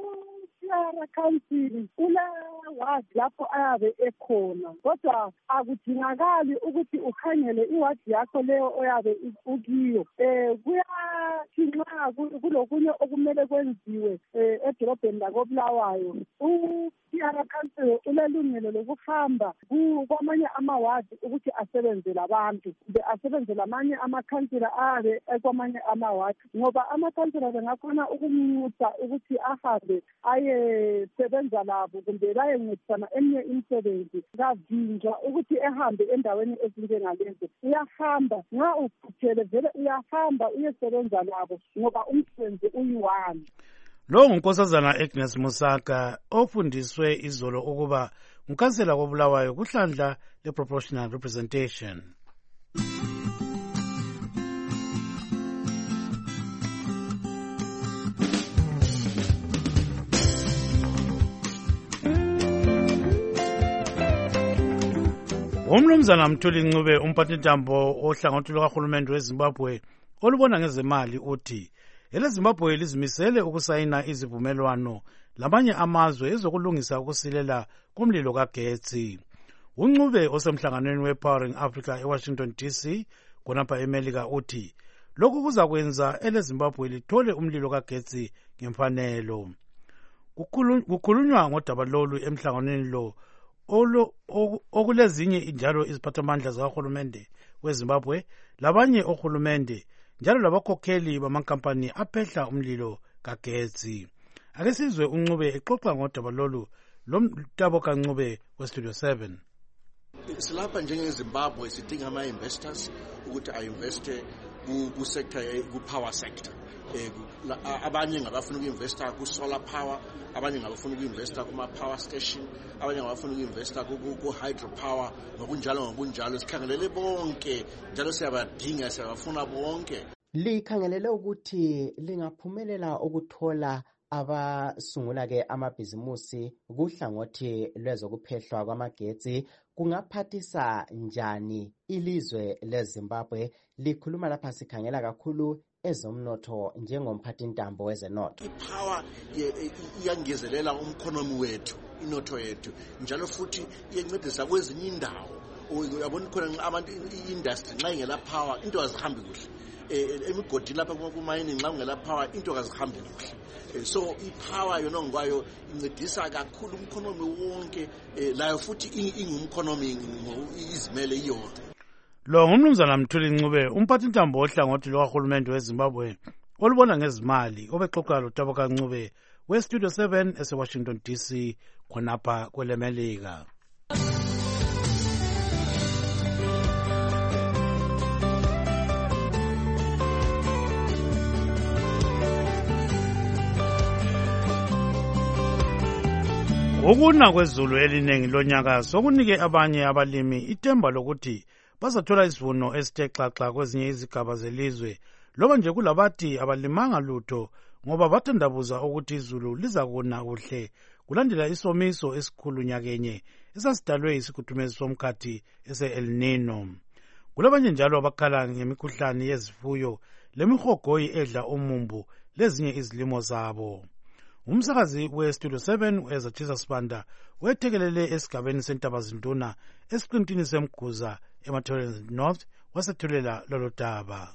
PR Council wadi lapho ayabe ekhona kodwa akudingakali ukuthi ukhangele iwadi yakho leyo oyabe ukiyo. Kuyathi nxa kulokunye okumele kwenziwe edolobheni lakoBulawayo PR Council ulelungelo lokuhamba kwamanye amawadi ukuthi asebenzele abantu kumbe asebenzele amanye amakhansila ayabe ekwamanye amawadi ngoba amakhansila bengakhona ukumnxusa ukuthi ahambe ayesebenza labo kumbe bayencedisana eminye imisebenzi. Kavinjwa ukuthi ehambe endaweni ezinjengalezo. Uyahamba nxa ukhuthele vele uyahamba uyesebenza labo ngoba umsebenzi uyi-one. Lo ngunkosazana Agnes Musaka ofundiswe izolo ukuba ngukhansela koBulawayo kuhlandla le-proportional representation. Umnumzana Mthuli Ncube umphathintambo ohlangothi lukahulumende weZimbabwe olubona ngezemali uthi eleZimbabwe lizimisele ukusayina izivumelwano lamanye amazwe ezokulungisa ukusilela kumlilo kagetsi. UNcube osemhlanganweni wePowering Africa eWashington DC khonapha eMelika uthi lokhu kuzakwenza eleZimbabwe lithole umlilo kagetsi ngemfanelo. Kukhulunywa ngodaba lolu emhlanganweni lo okulezinye njalo iziphathamandla zikahulumende weZimbabwe labanye ohulumende njalo labakhokheli bamankampani aphehla umlilo kagetsi. Ake sizwe uNcube exoxa ngodaba lolu lomtabo kaNcube weStudio 7. Silapha njengeZimbabwe sidinga ama-investors ukuthi ayinveste ku-sector ku-power sector. Abanye ngabafuna uku-investa ku-solar power, abanye ngabafuna uku-investa kuma-power station, abanye ngabafuna uku-investa ku-hydro power. Ngokunjalo sikhangelele bonke njalo siyabadinga, siyabafuna bonke. Likhangelele ukuthi lingaphumelela ukuthola abasungula-ke amabhizimusi kuhlangothi lwezokuphehlwa kwamagetsi kungaphathisa njani ilizwe leZimbabwe. Likhuluma lapha sikhangela kakhulu ezomnotho njengomphathintambo wezenotho. Ipower iyangezelela umkhonomi wethu, inotho yethu, njalo futhi iyancedisa kwezinye indawo. Uyabona khona abantu i-industry nxa ingela power into azihambi kuhle. Emigodini lapha kuma-mining nxa ungela power into azihambi kuhle. So ipower yona ngokwayo incedisa kakhulu umkhonomi wonke, layo futhi ingumkhonomi izimele iyodwa. Lo ngumnumzana Mthuli Ncube umphathintambo ohlangothi lukahulumende weZimbabwe olubona ngezimali obexoxa loTabo kaNcube weStudio 7 eseWashington DC khonapha kweleMelika. Ukuna kwezulu eliningi lonyaka sokunike abanye abalimi ithemba lokuthi bazathola isivuno esithe xaxa kwezinye izigaba zelizwe, loba nje kulabathi abalimanga lutho ngoba bathandabuza ukuthi izulu lizakuna kuhle kulandela isomiso esikhulu nyakenye esasidalwe isikhuthumezi somkhathi ese-El Nino. Kulabanye njalo abakhala ngemikhuhlane yezifuyo lemihogoyi edla umumbu lezinye izilimo zabo. Umsakazi we-Studio 7 uEzatshisa Sibanda wethekelele esigabeni seNtabazinduna esiqintini semguza eMathebeleni North wasethulela lolo daba.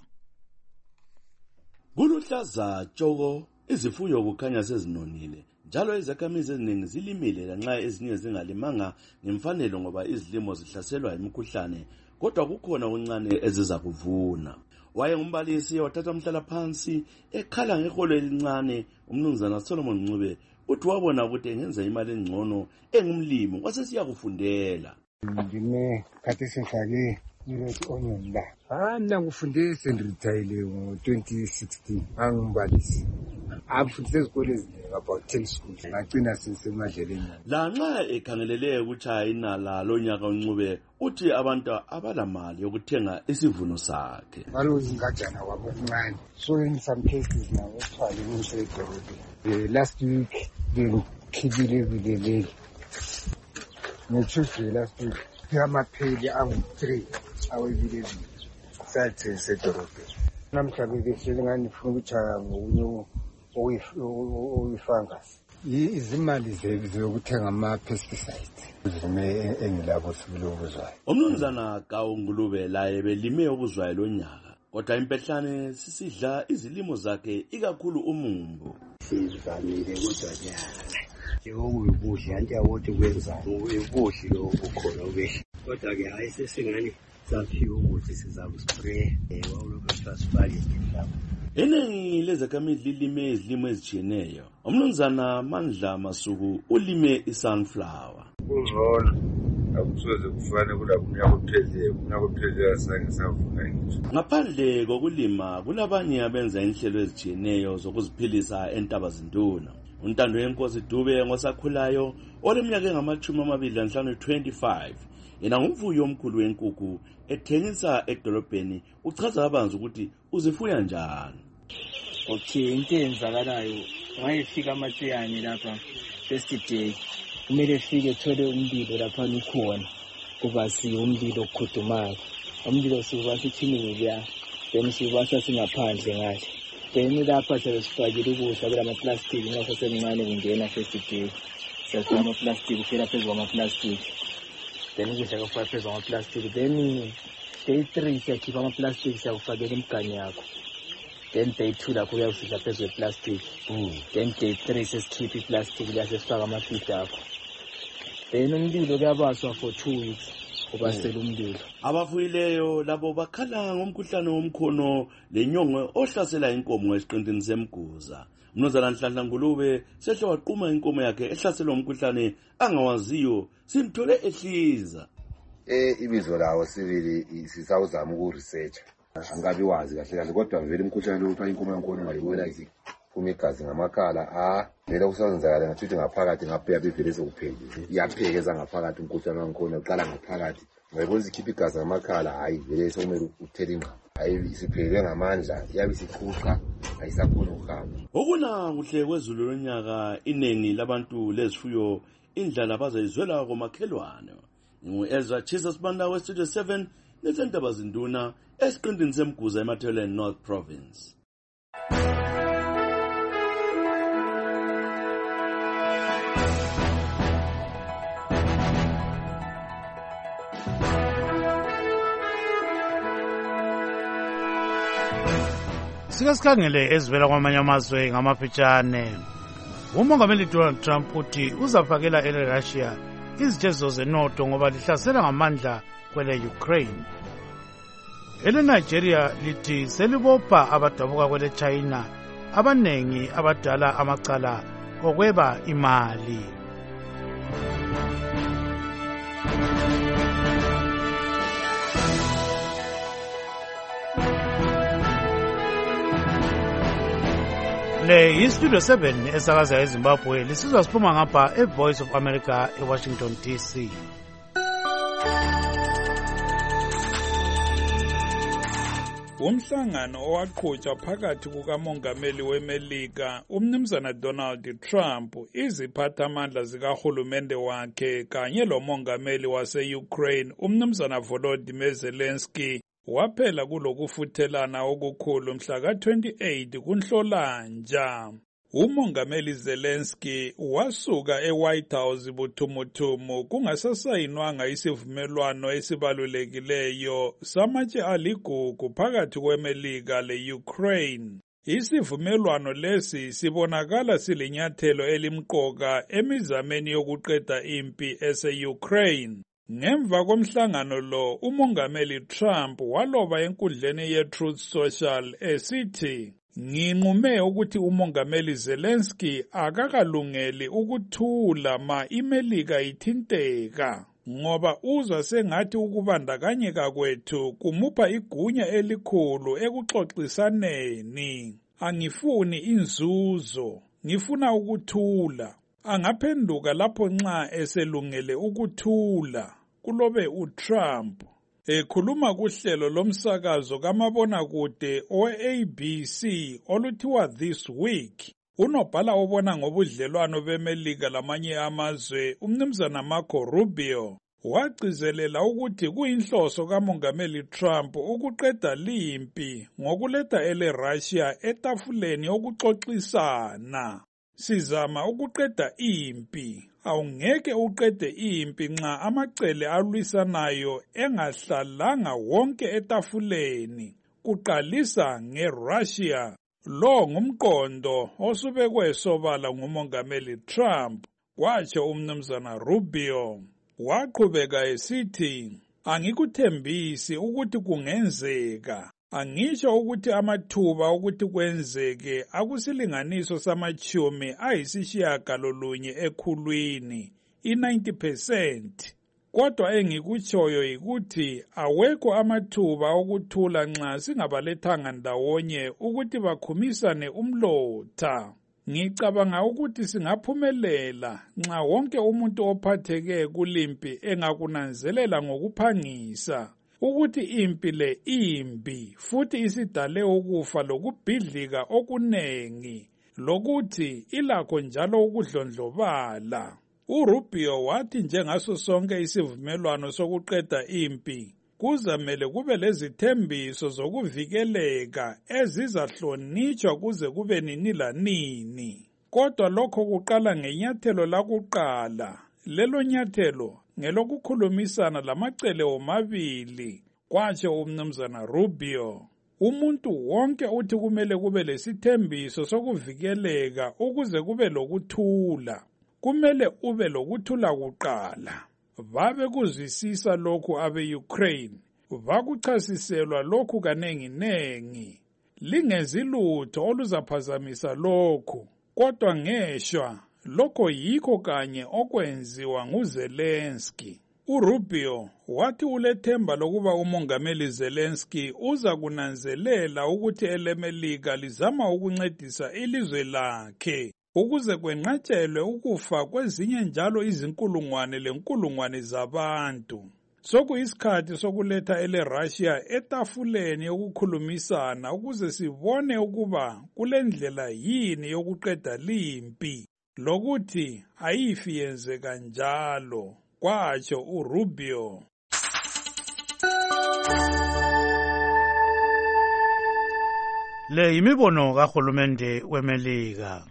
Kuluhlaza tshoko, izifuyo kukhanya sezinonile njalo izakhamizi eziningi zilimile lanxa ezinye zingalimanga ngemfanelo ngoba izilimo zihlaselwa imikhuhlane, kodwa kukhona okuncane eziza kuvuna. Wayengumbalisi wathatha umhlala phansi ekhala ngeholo elincane umnumzana Solomon Ncube uthi wabona ukuthi engenza imali engcono engumlimi wasesiya kufundela. Ndine khathi sefake ilothi onion la. Mina ngifunde sendiritayile ngo-2016 ngangumbalisi. Ngafundisa ezikole eziningi about 10 schools. Ngagcina sesemadleleni. Lanxa ekhangelele ukutshaya inala lonyaka uNcube uthi abantu abalamali yokuthenga isivuno sakhe. Balozi ingajana kwabo okuncane. So in some cases now ethwale umsebenzi. Last week ngikhibile evileleli. Ngetuesday last week amapheli angu-3 awevileleli. Sathi sedorobheni. Namhlanje behleli ngandifuna ukutshaya ngokunye oyifungus. Izimali zokuthenga ama-pesticides zime engilabo sibili okuzwayo. Umnumzana Ngulube laye belime okuzwayo lonyaka, kodwa impehlane sisidla izilimo zakhe ikakhulu umumbu. Sizamile kodwa nyaka njengokuyibudla anti yawothi kwenzani ubuhle lobukhona ubehle, kodwa-ke hayi sesingani saphiwe ukuthi sizakuspray wawulokhu sasifake ngemhlaba. Iningi lezakhamizi lilime izilimo ezitshiyeneyo. Umnumzana Mandla Masuku ulime isunflower. Kungcono akusoze kufane kunakuphezela sange savuna ngisho. Ngaphandle kokulima kulabanye abenza inhlelo ezitshiyeneyo zokuziphilisa eNtabazinduna. uNtando Yenkosi Dube ngosakhulayo oleminyaka engama-25 25 yena ngumfuyi omkhulu wenkukhu ethengisa edolobheni uchaza abanzi ukuthi uzifuya njani. Okay, into eyenzakalayo wayefika amatsiyane lapha first day kumele efike ethole umlilo lapha ukhona kubasiwe umlilo okukhudumayo. Umlilo siwubasa ithini kuya then siwubasa singaphandle ngale then lapha sesifakile ukudla kulamaplastiki nxa sasemncane kungena first day siyafaka amaplastiki ufela phezu kwamaplastiki then ukudla kufaka phezu kwamaplastiki then day 3 siyakhipha amaplastiki siyakufakela imigani yakho then day 2 lakho uyawufihla phezu kweplastiki then day 3 sesikhipha iplastiki lasesifaka amafida akho then umlilo kuyabaswa for 2 weeks ubasela umlilo. Abafuyileyo labo bakhala ngomkhuhlane womkhono lenyongo ohlasela inkomo esiqintini semguza. Mnumzana Nhlanhla Ngulube sehle waquma inkomo yakhe ehlaselwa umkhuhlane angawaziyo simthole ehliza. Ibizo lawo sibili sisawuzama ukuresearch. Angabi wazi kahle kodwa vele umkhuhlane lo upha inkomo yakhona ngayibona isiphuma igazi ngamakhala vele kusenzakala ngathi ngaphakathi ngapheya bevele sokuphelile. Iyaphekeza ngaphakathi umkhuhlane wakhona uqala ngaphakathi. Ngayibona isikhipha igazi ngamakhala hayi vele sokumele uthele inqa. Hayi siphelele ngamandla iyabe isiqhuqa ayisakhona ukuhamba. Okuna kuhle kwezulu lonyaka inengi labantu lezifuyo indlala bazayizwela komakhelwane. Ezatshisa Sibanda we-Studio 7 nesentabazinduna esiqintini semguza eMathebeleni North Province. Sike sikhangele ezivela kwamanye amazwe ngamafitshane. Umongameli Donald Trump uthi uzafakela ele-Russia izitshezo zenotho ngoba lihlasela ngamandla kwele Ukraine. Ele-Nigeria lithi selibopha abadabuka kwele China abanengi abadala amacala okweba imali. le yistudio 7 esakaza eZimbabwe lisizwa siphuma ngapha eVoice of America eWashington DC. Umhlangano owaqhutshwa phakathi kukamongameli weMelika umnumzana Donald Trump, iziphathamandla zikahulumende wakhe kanye lomongameli wase-Ukraine umnumzana Volodymyr Zelensky waphela kulokufuthelana okukhulu mhla ka-28 kuNhlolanja. Umongameli Zelensky wasuka eWhite House buthumuthumu kungasasayinwanga isivumelwano esibalulekileyo samatshe aligugu phakathi kweMelika le-Ukraine. Isivumelwano lesi sibonakala silinyathelo elimqoka emizameni yokuqeda impi ese-Ukraine. Ngemva komhlangano lo, umongameli Trump waloba enkundleni ye-Truth Social esithi, "Nginqume ukuthi umongameli Zelensky akakalungeli ukuthula ma iMelika ithinteka, ngoba uzwa sengathi ukubandakanyeka kwethu kumupha igunya elikhulu ekuxoxisaneni. Angifuni inzuzo, ngifuna ukuthula. Angaphenduka lapho nxa eselungele ukuthula," kulobe uTrump. Ekhuluma kuhlelo lomsakazo kamabonakude owe-ABC oluthiwa This Week, unobhala obona ngobudlelwano beMelika lamanye amazwe umnumzana Marco Rubio wagcizelela ukuthi kuyinhloso kamongameli Trump ukuqeda limpi ngokuletha ele-Russia etafuleni okuxoxisana. "Sizama ukuqeda impi. Awungeke uqede impi nxa amacele alwisanayo engahlalanga wonke etafuleni, kuqalisa ngeRussia." Lo ngumqondo osubekwe sobala ngumongameli Trump, kwatsho umnumzana Rubio. Waqhubeka esithi, "Angikuthembisi ukuthi kungenzeka. Angisho ukuthi amathuba ukuthi kwenzeke akusilinganiso samachumi ayisishiyagalolunye ekhulwini, i-90%. Kodwa engikutshoyo yikuthi awekho amathuba okuthula nxa singabalethanga ndawonye ukuthi bakhumisane umlotha. Ngicabanga ukuthi singaphumelela nxa wonke umuntu ophatheke kulimpi engakunanzelela ngokuphangisa ukuthi impi le imbi futhi isidale ukufa lokubhidlika okunengi, lokuthi ilakho njalo ukudlondlobala." URubio wathi njengaso sonke isivumelwano sokuqeda impi, kuzamele kube lezithembiso zokuvikeleka ezizahlonitshwa kuze kube nini lanini. Kodwa lokho kuqala ngenyathelo lakuqala. Lelo nyathelo ngelokukhulumisana lamacele omabili, kwatsho umnumzana Rubio. Umuntu wonke uthi kumele kube lesithembiso sokuvikeleka ukuze kube lokuthula. Kumele ube lokuthula kuqala. Babe kuzwisisa lokhu abe-Ukraine, bakuchasiselwa lokhu kanenginengi. Lingenzi lutho oluzaphazamisa lokhu, kodwa ngeshwa lokho yikho kanye okwenziwa nguZelensky. URubio wathi ulethemba lokuba umongameli Zelensky uza kunanzelela ukuthi eleMelika lizama ukuncedisa ilizwe lakhe ukuze kwenqatshelwe ukufa kwezinye njalo izinkulungwane lenkulungwane zabantu. Sokuyisikhathi sokuletha ele-Russia etafuleni yokukhulumisana ukuze sibone ukuba kulendlela yini yokuqeda limpi, lokuthi ayifi yenzeka njalo, kwatsho uRubio. Le yimibono kahulumende weMelika.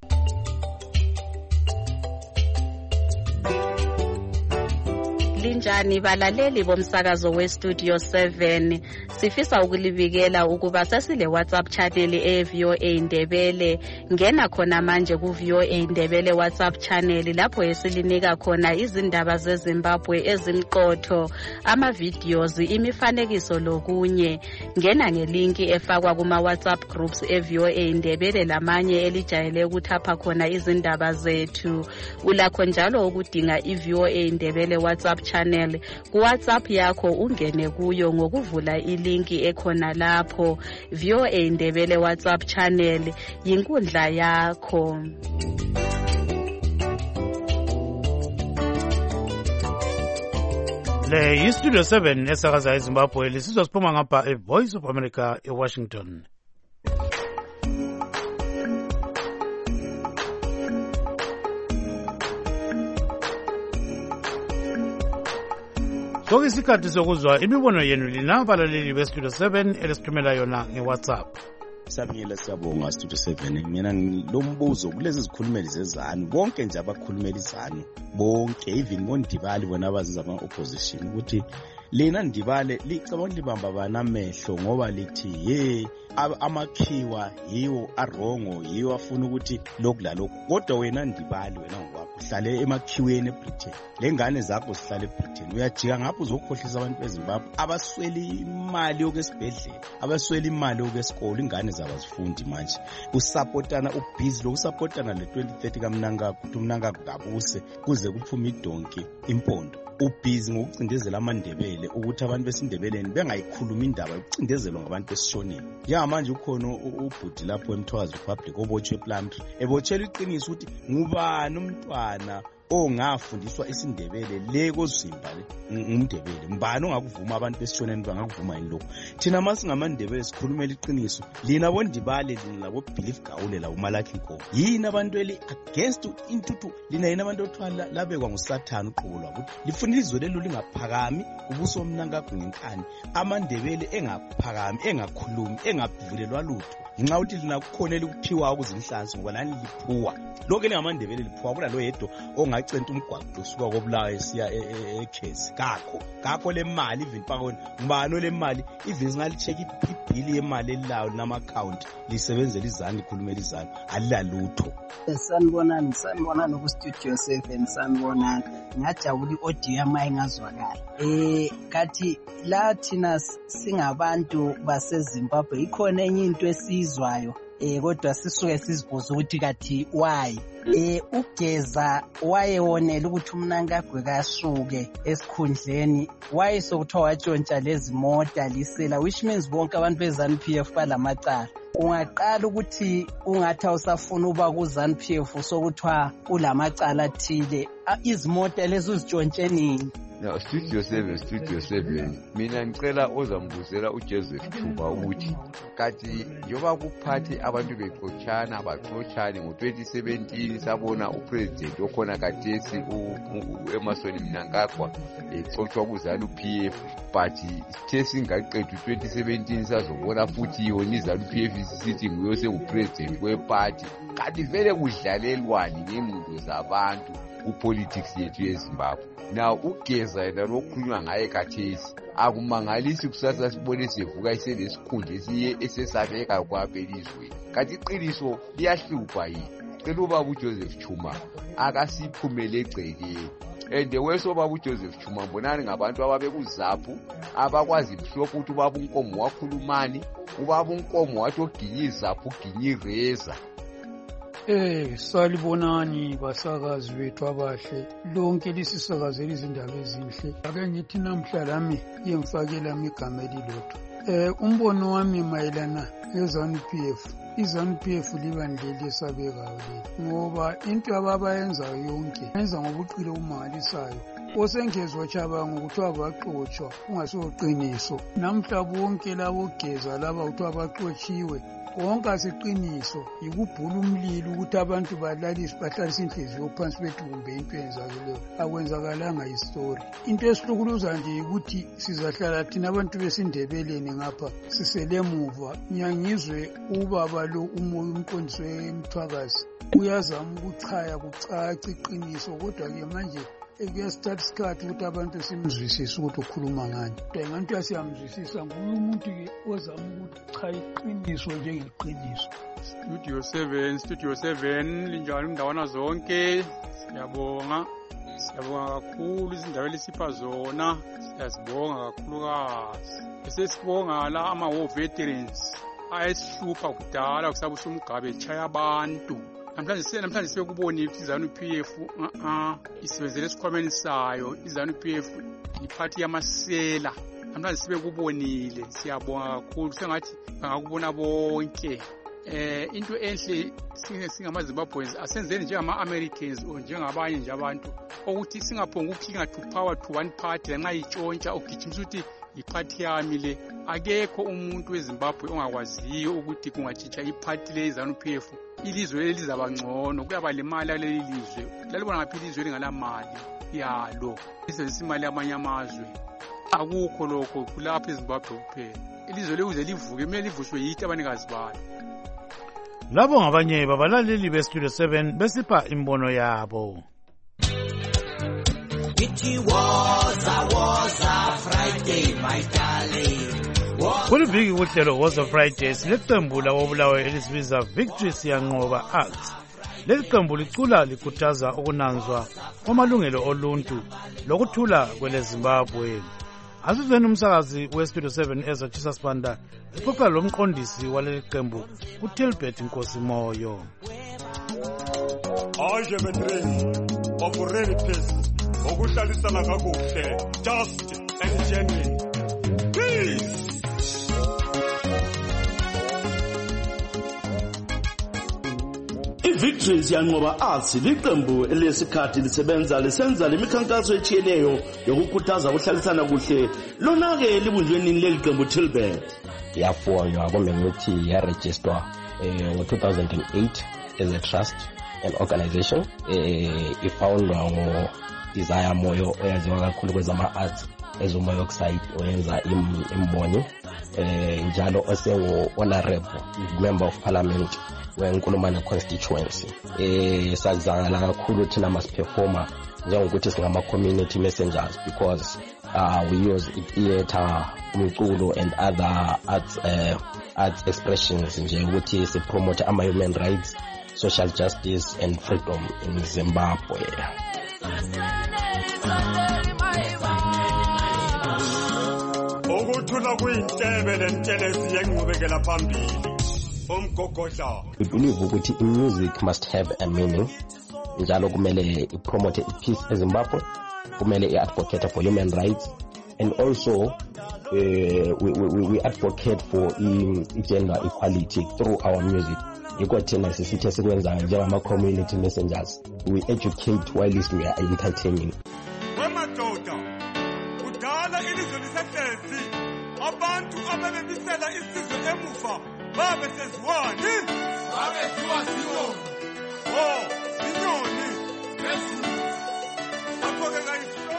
Linjani balaleli bomsakazo weStudio 7, sifisa ukulibikela ukuba sesile WhatsApp channel eVOA Indebele. Ngena khona manje kuVOA Indebele WhatsApp channel lapho esilinika khona izindaba zeZimbabwe ezimqotho, ama-videos, imifanekiso lokunye. Ngena ngelinki efakwa kuma WhatsApp groups eVOA Indebele lamanye elijayele ukuthapha khona izindaba zethu. Ulakho njalo ukudinga iVOA Indebele WhatsApp channel channel. Ku-WhatsApp yakho ungene kuyo ngokuvula ilinki ekhona lapho. VOA Ndebele WhatsApp channel yinkundla yakho. Le yiStudio 7 esakaza eZimbabwe lisizwa siphuma ngapha eVoice of America eWashington. Sokuyisikhathi sokuzwa imibono yenu lina balaleli beStudio 7 elesithumela yona ngeWhatsApp. Sabiyela siyabonga Studio 7. Mina ngilombuzo kulezi zikhulumeli zezanu bonke nje abakhulumeli izanu bonke even boNdibali bona abaziza ama opposition ukuthi lena Ndibale licabanga libamba banamehlo ngoba lithi amakhiwa yiwo arongo yiwo afuna ukuthi lokulaloku kodwa wena Ndibali wena ngokwakho uhlale emakhiweni eBritain lengane zakho zihlale eBritain uyajika ngapho uzokhohlisa abantu beZimbabwe abasweli imali yokwesibhedlela abasweli imali yokwesikole ingane zabazifundi manje usupportana ubhizi lokusupportana le 2030 kaMnangagwa ukuthi uMnangagwa kabuse kuze kuphume idonki impondo ubhizi ngokucindezela amandebele ukuthi abantu besindebeleni bengayikhuluma indaba yokucindezelwa ngabantu besishonile njengamanje ukhona ubhudi lapho eMthwazi Republic obotshwe ePlumtree ebotshela iqiniso ukuthi ngubani umntwana ongafundiswa isindebele le koZimba le umndebele mbani ongakuvuma abantu besishoneni bangakuvuma yini lokho thina masingamandebele sikhulumela iqiniso lina boNdibale lina labo Belief Gawule la uMalaki Nkomo yini abantu eli against intuthu lina yini abantu othwala labekwa nguSathane uqobo lwabo lifuna izwe lelo lingaphakami ubuso omnankakho ngenkani amandebele engaphakami engakhulumi engavulelwa lutho nxa uthi lina kukhonela ukuphiwa ukuzinhlansi ngoba lani liphuwa lokho elingamandebele liphuwa kula lo yedwa ongacenta umgwaqo usuka koBulawayo esiya eKhezi kakho le mali even pakona ngibani le mali even singalicheck ibhili yemali elawo nama account lisebenzela izani likhulumela izani alilalutho. Sanibonani ku Studio 7 sanibonani ngajabula iaudio yami ingazwakala kathi la thina singabantu baseZimbabwe ikhona enye into esizwayo kodwa sisuke sizibuza ukuthi kathi why ugeza wayewonela ukuthi uMnangagwa kasuke esikhundleni wayesokuthiwa watshontsha lezi mota lisela which means bonke abantu beZANU-PF balamacala ungaqala ukuthi ungathi awusafuna uba kuZANU-PF sokuthiwa ulamacala athile izimota lezi uzitshontshe nini. Now Studio 7 mina ngicela ozambuzela uJoseph Chuba ukuthi kathi njoba kuphathi abantu bexochana baxochane ngo2017 sabona upresident okhona kathesi uEmmerson Mnangagwa exochwa kuZANU-PF but thesi ngaqedwa 2017 sazobona futhi yona iZANU-PF sithi nguye sengupresident weparty kanti vele kudlalelwani ngengqondo zabantu kupolitics yethu yeZimbabwe. Now ugeza yena lokukhulunywa ngaye kathesi akumangalisi kusasa sibone sevuka iselesikhundla esiye esesabeka kwaphelizwe kanti iqiniso liyahlupha yini cela ubaba uJoseph Chuma akasiphumele egcekeni and weso ubaba uJoseph Chuma mbonani ngabantu ababekuzaphu abakwazi mhlophe ukuthi ubaba uNkomo wakhulumani ubaba uNkomo wathi oginyizaphu uginyireza. Salibonani basakazi bethu abahle lonke lisisakazela izindaba ezinhle ake ngithi namhla lami yemfakela igama elilodwa umbono wami mayelana neZANU-PF iZANU-PF libandleli esabekayo ngoba into ababayenzayo yonke yenza ngobuqili obumangalisayo osengezwa Chabangu kuthiwa baxotshwa kungasoqiniso namhla bonke labo geza laba kuthiwa baxotshiwe konke asiqiniso yikubhula umlilo ukuthi abantu balaliswe bahlalisa inhliziyo phansi bethu kumbe into yenzayo akwenzakalanga istory into esihlukuluza nje ukuthi sizahlala thina abantu besindebeleni ngapha siselemuva nyangizwe ubaba lo umoya umqondiso eMthwakazi uyazama ukuchaya kucaca iqiniso kodwa ke manje kuyasithatha isikhathi ukuthi abantu simzwisise ukuthi ukhuluma ngani engathi siyamzwisisa nguye umuntu-ke ozama ukuthi cha iqiniso njengeqiniso. Studio 7 linjani indawana zonke siyabonga kakhulu izindaba elisipha zona siyazibonga kakhulukazi esesibonga la ama-war veterans ayesihlupha kudala kusabusa umgabe echaya abantu namhlanje sebekubonile ukuthi iZANU-PF isebenzele esikhwameni sayo iZANU-PF iphathi yamasela namhlanje sibe kubonile siyabonga kakhulu sengathi bangakubona bonke into enhle singamaZimbabweans asenzeni njengama-Americans or njengabanye nje abantu ukuthi singaphonga ukukhinga to power to one party lanxa itshontsha ugijimisa ukuthi iphathi yami le akekho umuntu weZimbabwe ongakwaziyo ukuthi kungatshintsha iphathi le ZANU-PF ilizwe lelizaba ngcono kuyaba le mali yaleli lizwe lalibona ngaphi ilizwe elinganamali yalo lisebenzisa imali yamanye amazwe akukho lokho kulapha eZimbabwe kuphela ilizwe leuze livuke kumele livushwe yithi abanikazi balo. Labo ngabanye babalaleli beStudio 7 besipha imbono yabo. It was a Friday, my darling. Kuliviki kuhlelo was a Friday sileqembu labobulawayo elisibiza Victory Siyanqoba Arts. Leli qembu licula likhuthaza ukunanzwa kwamalungelo oluntu lokuthula kweleZimbabwe. Asizweni umsakazi weStudio 7 ezatshisa sibanda uxoxa lomqondisi waleli qembu uTilbert Nkosimoyo. Aje betrayal of real peace okuhlalisana kakuhle just and genuine peace. iVictory Siyanqoba Arts liqembu elesikhathi lisebenza lisenza lemikhankaso etshiyeneyo yokukhuthaza ukuhlalisana kuhle lona ke libunjweni leli qembu Tilbert yafonywa komemithi yaregister ngo-2008 as a trust and organization ifoundwa ngo-Desire Moyo oyaziwa kakhulu kwezama-arts ezumoyoxide oyenza imboni njalo osengu-honorable member of parliament weNkulumane constituency. Sazakala kakhulu thina masiperforma njengokuthi singama-community messengers because we use theatre, umculo and other arts expressions nje ukuthi sipromote ama-human rights, social justice and freedom in Zimbabwe. Ukuthula kuyintebe lentelezi yenqubekela phambili. We believe ukuthi music must have a meaning. Njalo kumele ipromote peace eZimbabwe, kumele iadvocate for human rights, and also we advocate for gender equality through our music. Ikothina sisithe sikwenza njengama-community messengers. We educate while we are entertaining. Wemadoda, udala ilizwe lisehlezi, abantu abebebisela isizwe emuva babe seziwani, babe ziwasiwo, inyoni, akhoke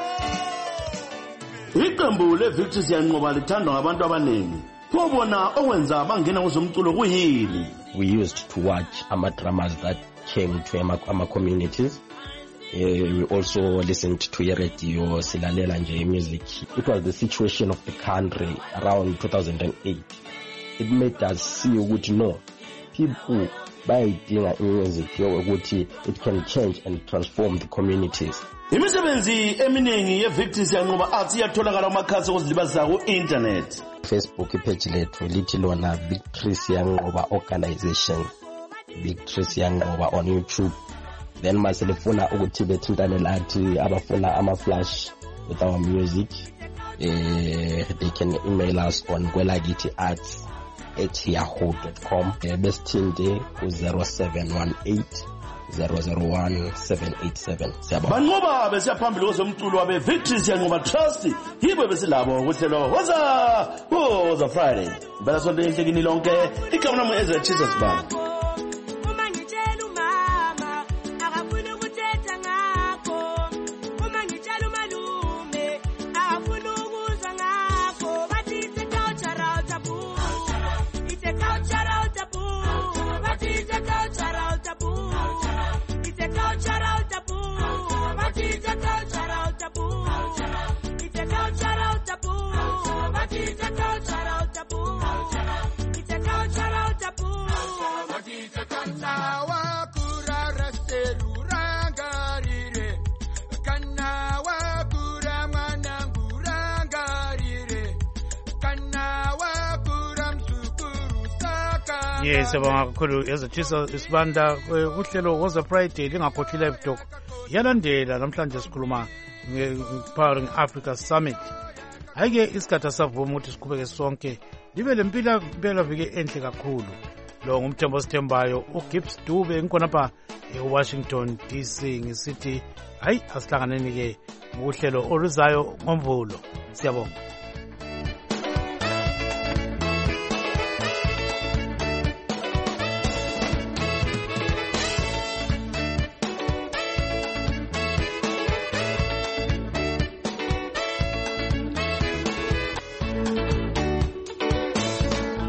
iqembu leVictory Siyanqoba lithandwa ngabantu abaningi. Pobona okwenza bangena kwezomculo kuyini? We used to watch ama-dramas that came to ama-communities. We also listened to radio, silalela nje music. It was the situation of the country around 2008. It made us see ukuthi no, people bayidinga music yokuthi it can change and transform the communities. Imisebenzi eminingi yeVictory Siyanqoba Arts iyatholakala kumakhasi okuzilibazisa ku-internet. Facebook page lethu lithi lona Victory Siyanqoba Organization, Victory Siyanqoba on YouTube. Then maselefuna ukuthi bethintane lathi abafuna ama-flash with our music, they can email us on kwelakithi@yahoo.com. Besithinte ku-0718 001-787. Banqoba besiyaphambili kwezomculo wabe Victory Siyanqoba Trust yibo besilabo kuhlelo was a Friday. Bela sonto enhlekini lonke igama nami Ezra Jesus Band. Yes, siyabonga kakhulu ezatshisa isibanda kuhlelo was a Friday lingakhohlwa live talk yalandela namhlanje sikhuluma nge-Empowering Africa Summit. Hhayi-ke isikhathi asavuma ukuthi siqhubeke sonke libe lempelaviki enhle kakhulu. Lo ngumthembo sithembayo uGibbs Dube ngikhonapha eWashington DC ngisithi hayi asihlanganeni-ke ngohlelo oluzayo ngoMvulo. Siyabonga.